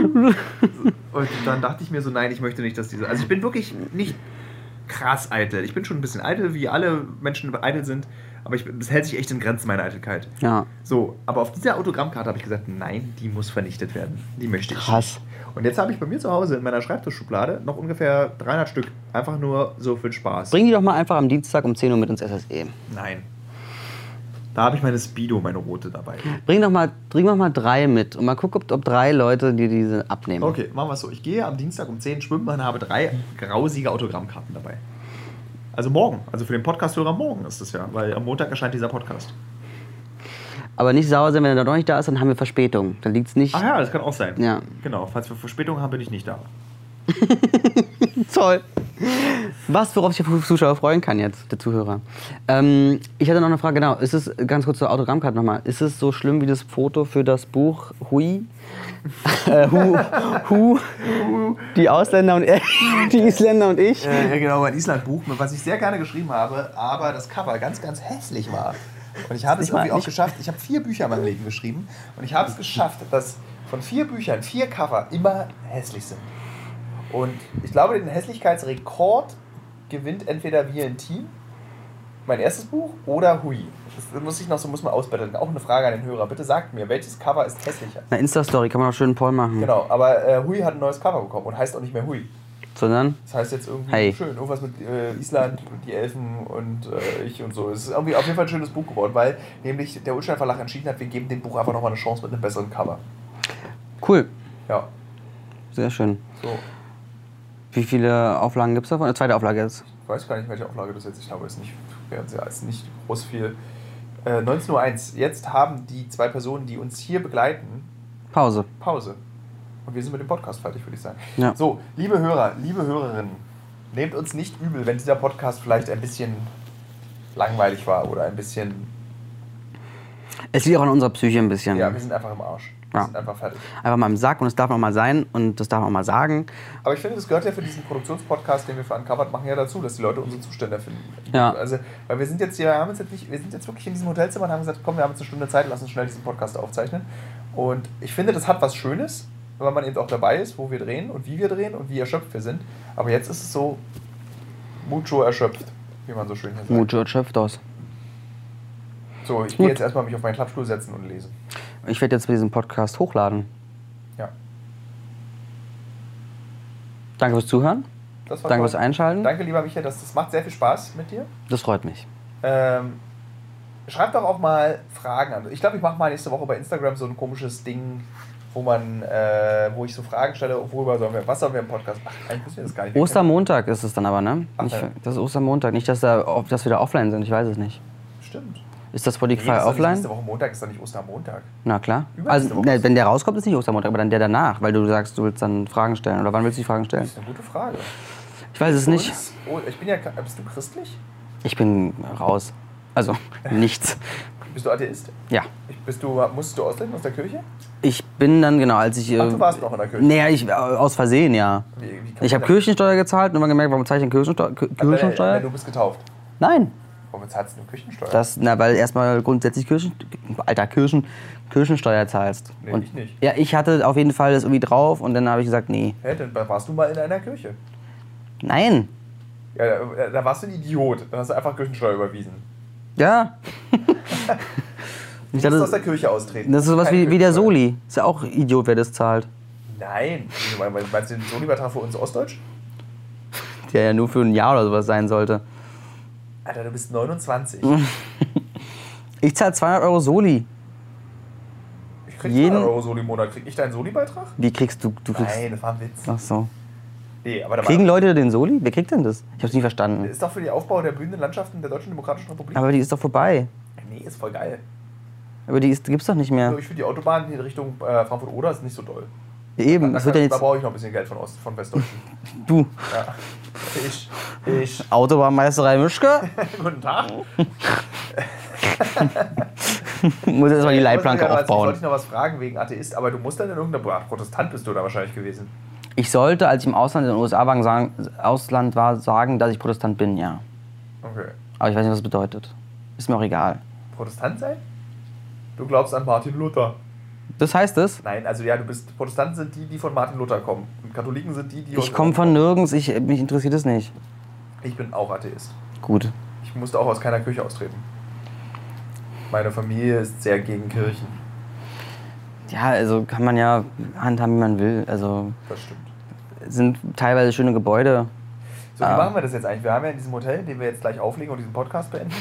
Und dann dachte ich mir so, nein, ich möchte nicht, dass diese... Also ich bin wirklich nicht krass eitel. Ich bin schon ein bisschen eitel, wie alle Menschen eitel sind. Aber ich, das hält sich echt in Grenzen, meine Eitelkeit. Ja. So, aber auf dieser Autogrammkarte habe ich gesagt, nein, die muss vernichtet werden. Die möchte ich. Krass. Und jetzt habe ich bei mir zu Hause in meiner Schreibtischschublade noch ungefähr dreihundert Stück. Einfach nur so für den Spaß. Bring die doch mal einfach am Dienstag um zehn Uhr mit ins S S E. Nein. Da habe ich meine Speedo, meine rote dabei. Bring doch mal, bring doch mal drei mit und mal gucken, ob, ob drei Leute dir diese abnehmen. Okay, machen wir es so. Ich gehe am Dienstag um zehn schwimmen und habe drei grausige Autogrammkarten dabei. Also morgen. Also für den Podcast-Hörer morgen ist das ja. Weil am Montag erscheint dieser Podcast. Aber nicht sauer sein, wenn er da noch nicht da ist, dann haben wir Verspätung. Dann liegt es nicht... Ach ja, das kann auch sein. Ja. Genau, falls wir Verspätung haben, bin ich nicht da. Toll. Was, worauf sich der Zuschauer freuen kann jetzt, der Zuhörer. Ähm, ich hatte noch eine Frage, genau. Ist es, ganz kurz zur Autogrammkarte nochmal, ist es so schlimm wie das Foto für das Buch Hui? äh, Hu, Hu, die Ausländer und die Isländer und ich? Äh, ja, genau, mein Island-Buch, was ich sehr gerne geschrieben habe, aber das Cover ganz, ganz hässlich war. Und ich habe es irgendwie auch geschafft, ich habe vier Bücher in meinem Leben geschrieben und ich habe es geschafft, dass von vier Büchern vier Cover immer hässlich sind. Und ich glaube, den Hässlichkeitsrekord gewinnt entweder Wir in Team, mein erstes Buch, oder Hui. Das muss ich noch so muss man ausbetteln. Auch eine Frage an den Hörer. Bitte sagt mir, welches Cover ist hässlicher? Eine Insta-Story kann man auch schön einen Poll machen. Genau, aber äh, Hui hat ein neues Cover bekommen und heißt auch nicht mehr Hui. Sondern? Das heißt jetzt irgendwie hey. schön. Irgendwas mit äh, Island, die Elfen und äh, ich und so. Es ist irgendwie auf jeden Fall ein schönes Buch geworden, weil nämlich der Ullstein Verlag entschieden hat, wir geben dem Buch einfach nochmal eine Chance mit einem besseren Cover. Cool. Ja. Sehr schön. So. Wie viele Auflagen gibt es davon? Eine zweite Auflage jetzt. Ich weiß gar nicht, welche Auflage das jetzt ist. Ich glaube, es ist nicht, ist nicht groß viel. Äh, neunzehn Uhr eins. Jetzt haben die zwei Personen, die uns hier begleiten, Pause. Pause. Und wir sind mit dem Podcast fertig, würde ich sagen. Ja. So, liebe Hörer, liebe Hörerinnen, nehmt uns nicht übel, wenn dieser Podcast vielleicht ein bisschen langweilig war oder ein bisschen... Es liegt auch an unserer Psyche ein bisschen. Ja, wir sind einfach im Arsch. Wir Ja. sind einfach fertig. Einfach mal im Sack und es darf auch mal sein und das darf man auch mal sagen. Aber ich finde, das gehört ja für diesen Produktionspodcast, den wir für Uncovered machen, ja dazu, dass die Leute unsere Zustände finden. Ja. Also, weil wir sind jetzt hier, wir haben uns jetzt nicht, wir sind jetzt wirklich in diesem Hotelzimmer und haben gesagt, komm, wir haben jetzt eine Stunde Zeit, lass uns schnell diesen Podcast aufzeichnen. Und ich finde, das hat was Schönes, weil man eben auch dabei ist, wo wir drehen und wie wir drehen und wie erschöpft wir sind. Aber jetzt ist es so mucho erschöpft, wie man so schön hier sagt. Mucho erschöpft aus. So, ich gehe jetzt erstmal mich auf meinen Klappstuhl setzen und lesen. Ich werde jetzt diesen Podcast hochladen. Ja. Danke fürs Zuhören. Das war Danke toll. fürs Einschalten. Danke, lieber Michael, das, das macht sehr viel Spaß mit dir. Das freut mich. Ähm, schreibt doch auch mal Fragen an. Ich glaube, ich mache mal nächste Woche bei Instagram so ein komisches Ding, wo man, äh, wo ich so Fragen stelle, worüber sollen wir, was sollen wir im Podcast machen? Eigentlich wissen wir das gar nicht. Ostermontag ist es dann aber, ne? Ach, Nicht, ja. das ist Ostermontag. Nicht, dass, da, ob- dass wir da offline sind. Ich weiß es nicht. Stimmt. Ist das Spotify Nee, das ist doch nicht offline? nächste Woche Montag, ist doch nicht Ostermontag. Na klar. Übernächste Also, Woche ne, ist- wenn der rauskommt, ist nicht Ostermontag, aber dann der danach, weil du sagst, du willst dann Fragen stellen. Oder wann willst du die Fragen Das stellen? ist eine gute Frage. Ich weiß es nicht. Uns- Oh, ich bin ja, bist du christlich? Ich bin raus. Also, nichts. Bist du Atheist? Ja. Ich, bist du, musstest du austreten aus der Kirche? Ich bin dann, genau, als ich... Ach, äh, du warst noch in der Kirche. Naja, ich, äh, aus Versehen, ja. Wie, wie kann Ich man habe denn- Kirchensteuer gezahlt und immer gemerkt, warum zahle ich denn Kirchensteuer? Kir- Nein, Kirchensteuer? Du bist getauft. Nein. Warum zahlst du Kirchensteuer? Das, na, weil erstmal grundsätzlich Kirchen, Alter, Kirchen, Kirchensteuer zahlst. Nee, und, ich nicht. Ja, ich hatte auf jeden Fall das irgendwie drauf und dann habe ich gesagt, nee. Hä, dann warst du mal in einer Kirche. Nein. Ja, da, da warst du ein Idiot. Dann hast du einfach Kirchensteuer überwiesen. Ja. Du Ich musst aus dachte, der Kirche austreten. das ist sowas Keine wie, wie der Kirchensteuer. Soli. Ist ja auch Idiot, wer das zahlt. Nein. Meinst du den Soli-Beitrag für uns Ostdeutsch? Der ja nur für ein Jahr oder sowas sein sollte. Alter, du bist neunundzwanzig. Ich zahle zweihundert Euro Soli. Ich krieg Jeden- zweihundert Euro Soli im Monat. Krieg ich deinen Soli-Beitrag? Wie kriegst du, du kriegst... Nein, das war ein Witz. Ach so. Nee, aber da Kriegen war, Leute den Soli? Wer kriegt denn das? Ich hab's nie verstanden. ist doch für den Aufbau der blühenden Landschaften der Deutschen Demokratischen Republik. Aber die ist doch vorbei. Nee, ist voll geil. Aber die ist, die gibt's doch nicht mehr. Also ich finde die Autobahn in Richtung äh, Frankfurt-Oder ist nicht so doll. Eben, Da, es wird ja kann- da jetzt... brauche ich noch ein bisschen Geld von Ost, von Westdeutschen. Du, Ja. Ich, ich. Autobahnmeisterei Mischke, Guten Tag. muss jetzt mal die Leitplanke Ich wollte aufbauen. ich noch was fragen wegen Atheist, aber du musst dann in irgendeiner Boah, Protestant bist du da wahrscheinlich gewesen. Ich sollte, als ich im Ausland in den U S A war, sagen, Ausland war, sagen, dass ich Protestant bin, ja. Okay. Aber ich weiß nicht, was das bedeutet. Ist mir auch egal. Protestant sein? Du glaubst an Martin Luther. Das heißt es? Nein, also ja, du bist Protestanten sind die, die von Martin Luther kommen. Und Katholiken sind die, die aus Ich komme von nirgends, ich, mich interessiert es nicht. Ich bin auch Atheist. Gut. Ich musste auch aus keiner Kirche austreten. Meine Familie ist sehr gegen Kirchen. Ja, also kann man ja handhaben, wie man will. Also Das stimmt. es sind teilweise schöne Gebäude. So, wie Ah. machen wir das jetzt eigentlich? Wir haben ja in diesem Hotel, den wir jetzt gleich auflegen und diesen Podcast beenden.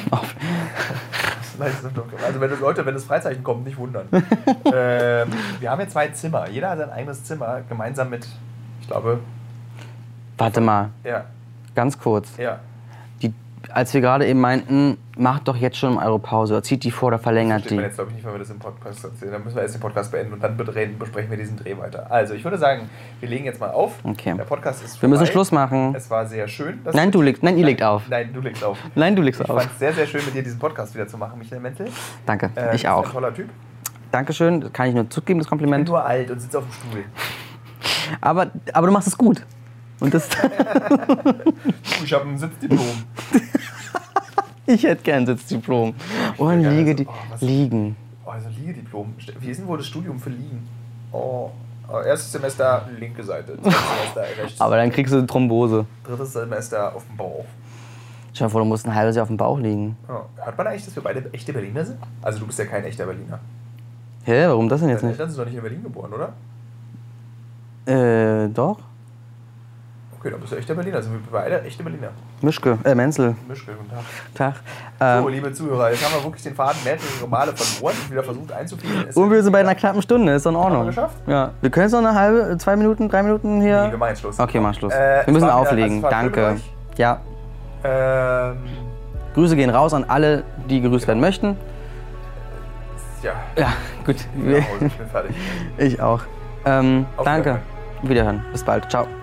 Also wenn das Leute, wenn das Freizeichen kommt, nicht wundern. ähm, wir haben jetzt zwei Zimmer. Jeder hat sein eigenes Zimmer, gemeinsam mit, ich glaube, Warte mal, ja, ganz kurz. ja. Die, als wir gerade eben meinten, macht doch jetzt schon eure Pause, oder zieht die vor oder verlängert Versteht man die. jetzt, glaube ich, nicht, wenn wir das im Podcast erzählen. Dann müssen wir erst den Podcast beenden und dann bedrehen, besprechen wir diesen Dreh weiter. Also, ich würde sagen, wir legen jetzt mal auf. Okay. Der Podcast ist Wir müssen vorbei. Schluss machen. Es war sehr schön. dass Nein, wir- du legst, nein, ihr legt auf. Nein, du legst auf. Nein, du legst Ich auf. fand es sehr, sehr schön, mit dir diesen Podcast wieder zu machen, Michael Mentel. Danke, Äh, du ich bist auch. Ein toller Typ. Dankeschön, das kann ich nur zurückgeben, das Ich bin Kompliment. nur alt und sitze auf dem Stuhl. Aber, aber du machst es gut. Und das, Ich habe ein Sitzdiplom. ich hätte gern Sitzdiplom. Oh, ein gerne Liege, so- die, oh, was- liegen. Oh, also Liegediplom. Wie ist denn wohl das Studium für Liegen? Oh, oh, erstes Semester linke Seite, zweites Semester rechts, Aber dann kriegst du eine Thrombose. drittes Semester auf dem Bauch. Stell dir vor, du musst ein halbes Jahr auf dem Bauch liegen. Ja. Hört man eigentlich, dass wir beide echte Berliner sind? Also du bist ja kein echter Berliner. Hä, warum das denn jetzt Deine nicht? Eltern sind doch nicht in Berlin geboren, oder? Äh, doch. Okay, dann bist du echter Berliner. Also wir beide echte Berliner. Mischke, äh, Menzel. Mischke, guten Tag. Tag. So, Ähm, liebe Zuhörer, jetzt haben wir wirklich den Faden mehrere Male verloren und wieder versucht einzuführen. und wir sind bei einer knappen Stunde, ist doch in Ordnung. Haben wir geschafft? Ja. Wir können jetzt noch eine halbe, zwei Minuten, drei Minuten hier. Nee, wir machen jetzt Schluss. Okay, mach Schluss. Äh, wir müssen es war wieder- auflegen. also es war schön Danke. mit euch. Ja. Ähm, Grüße gehen raus an alle, die gegrüßt werden möchten. ja, Ja, gut. ich bin nach Hause, ich bin fertig. Ich auch. Ähm, Auf danke. Wiederhören. Wiederhören. Bis bald. Ciao.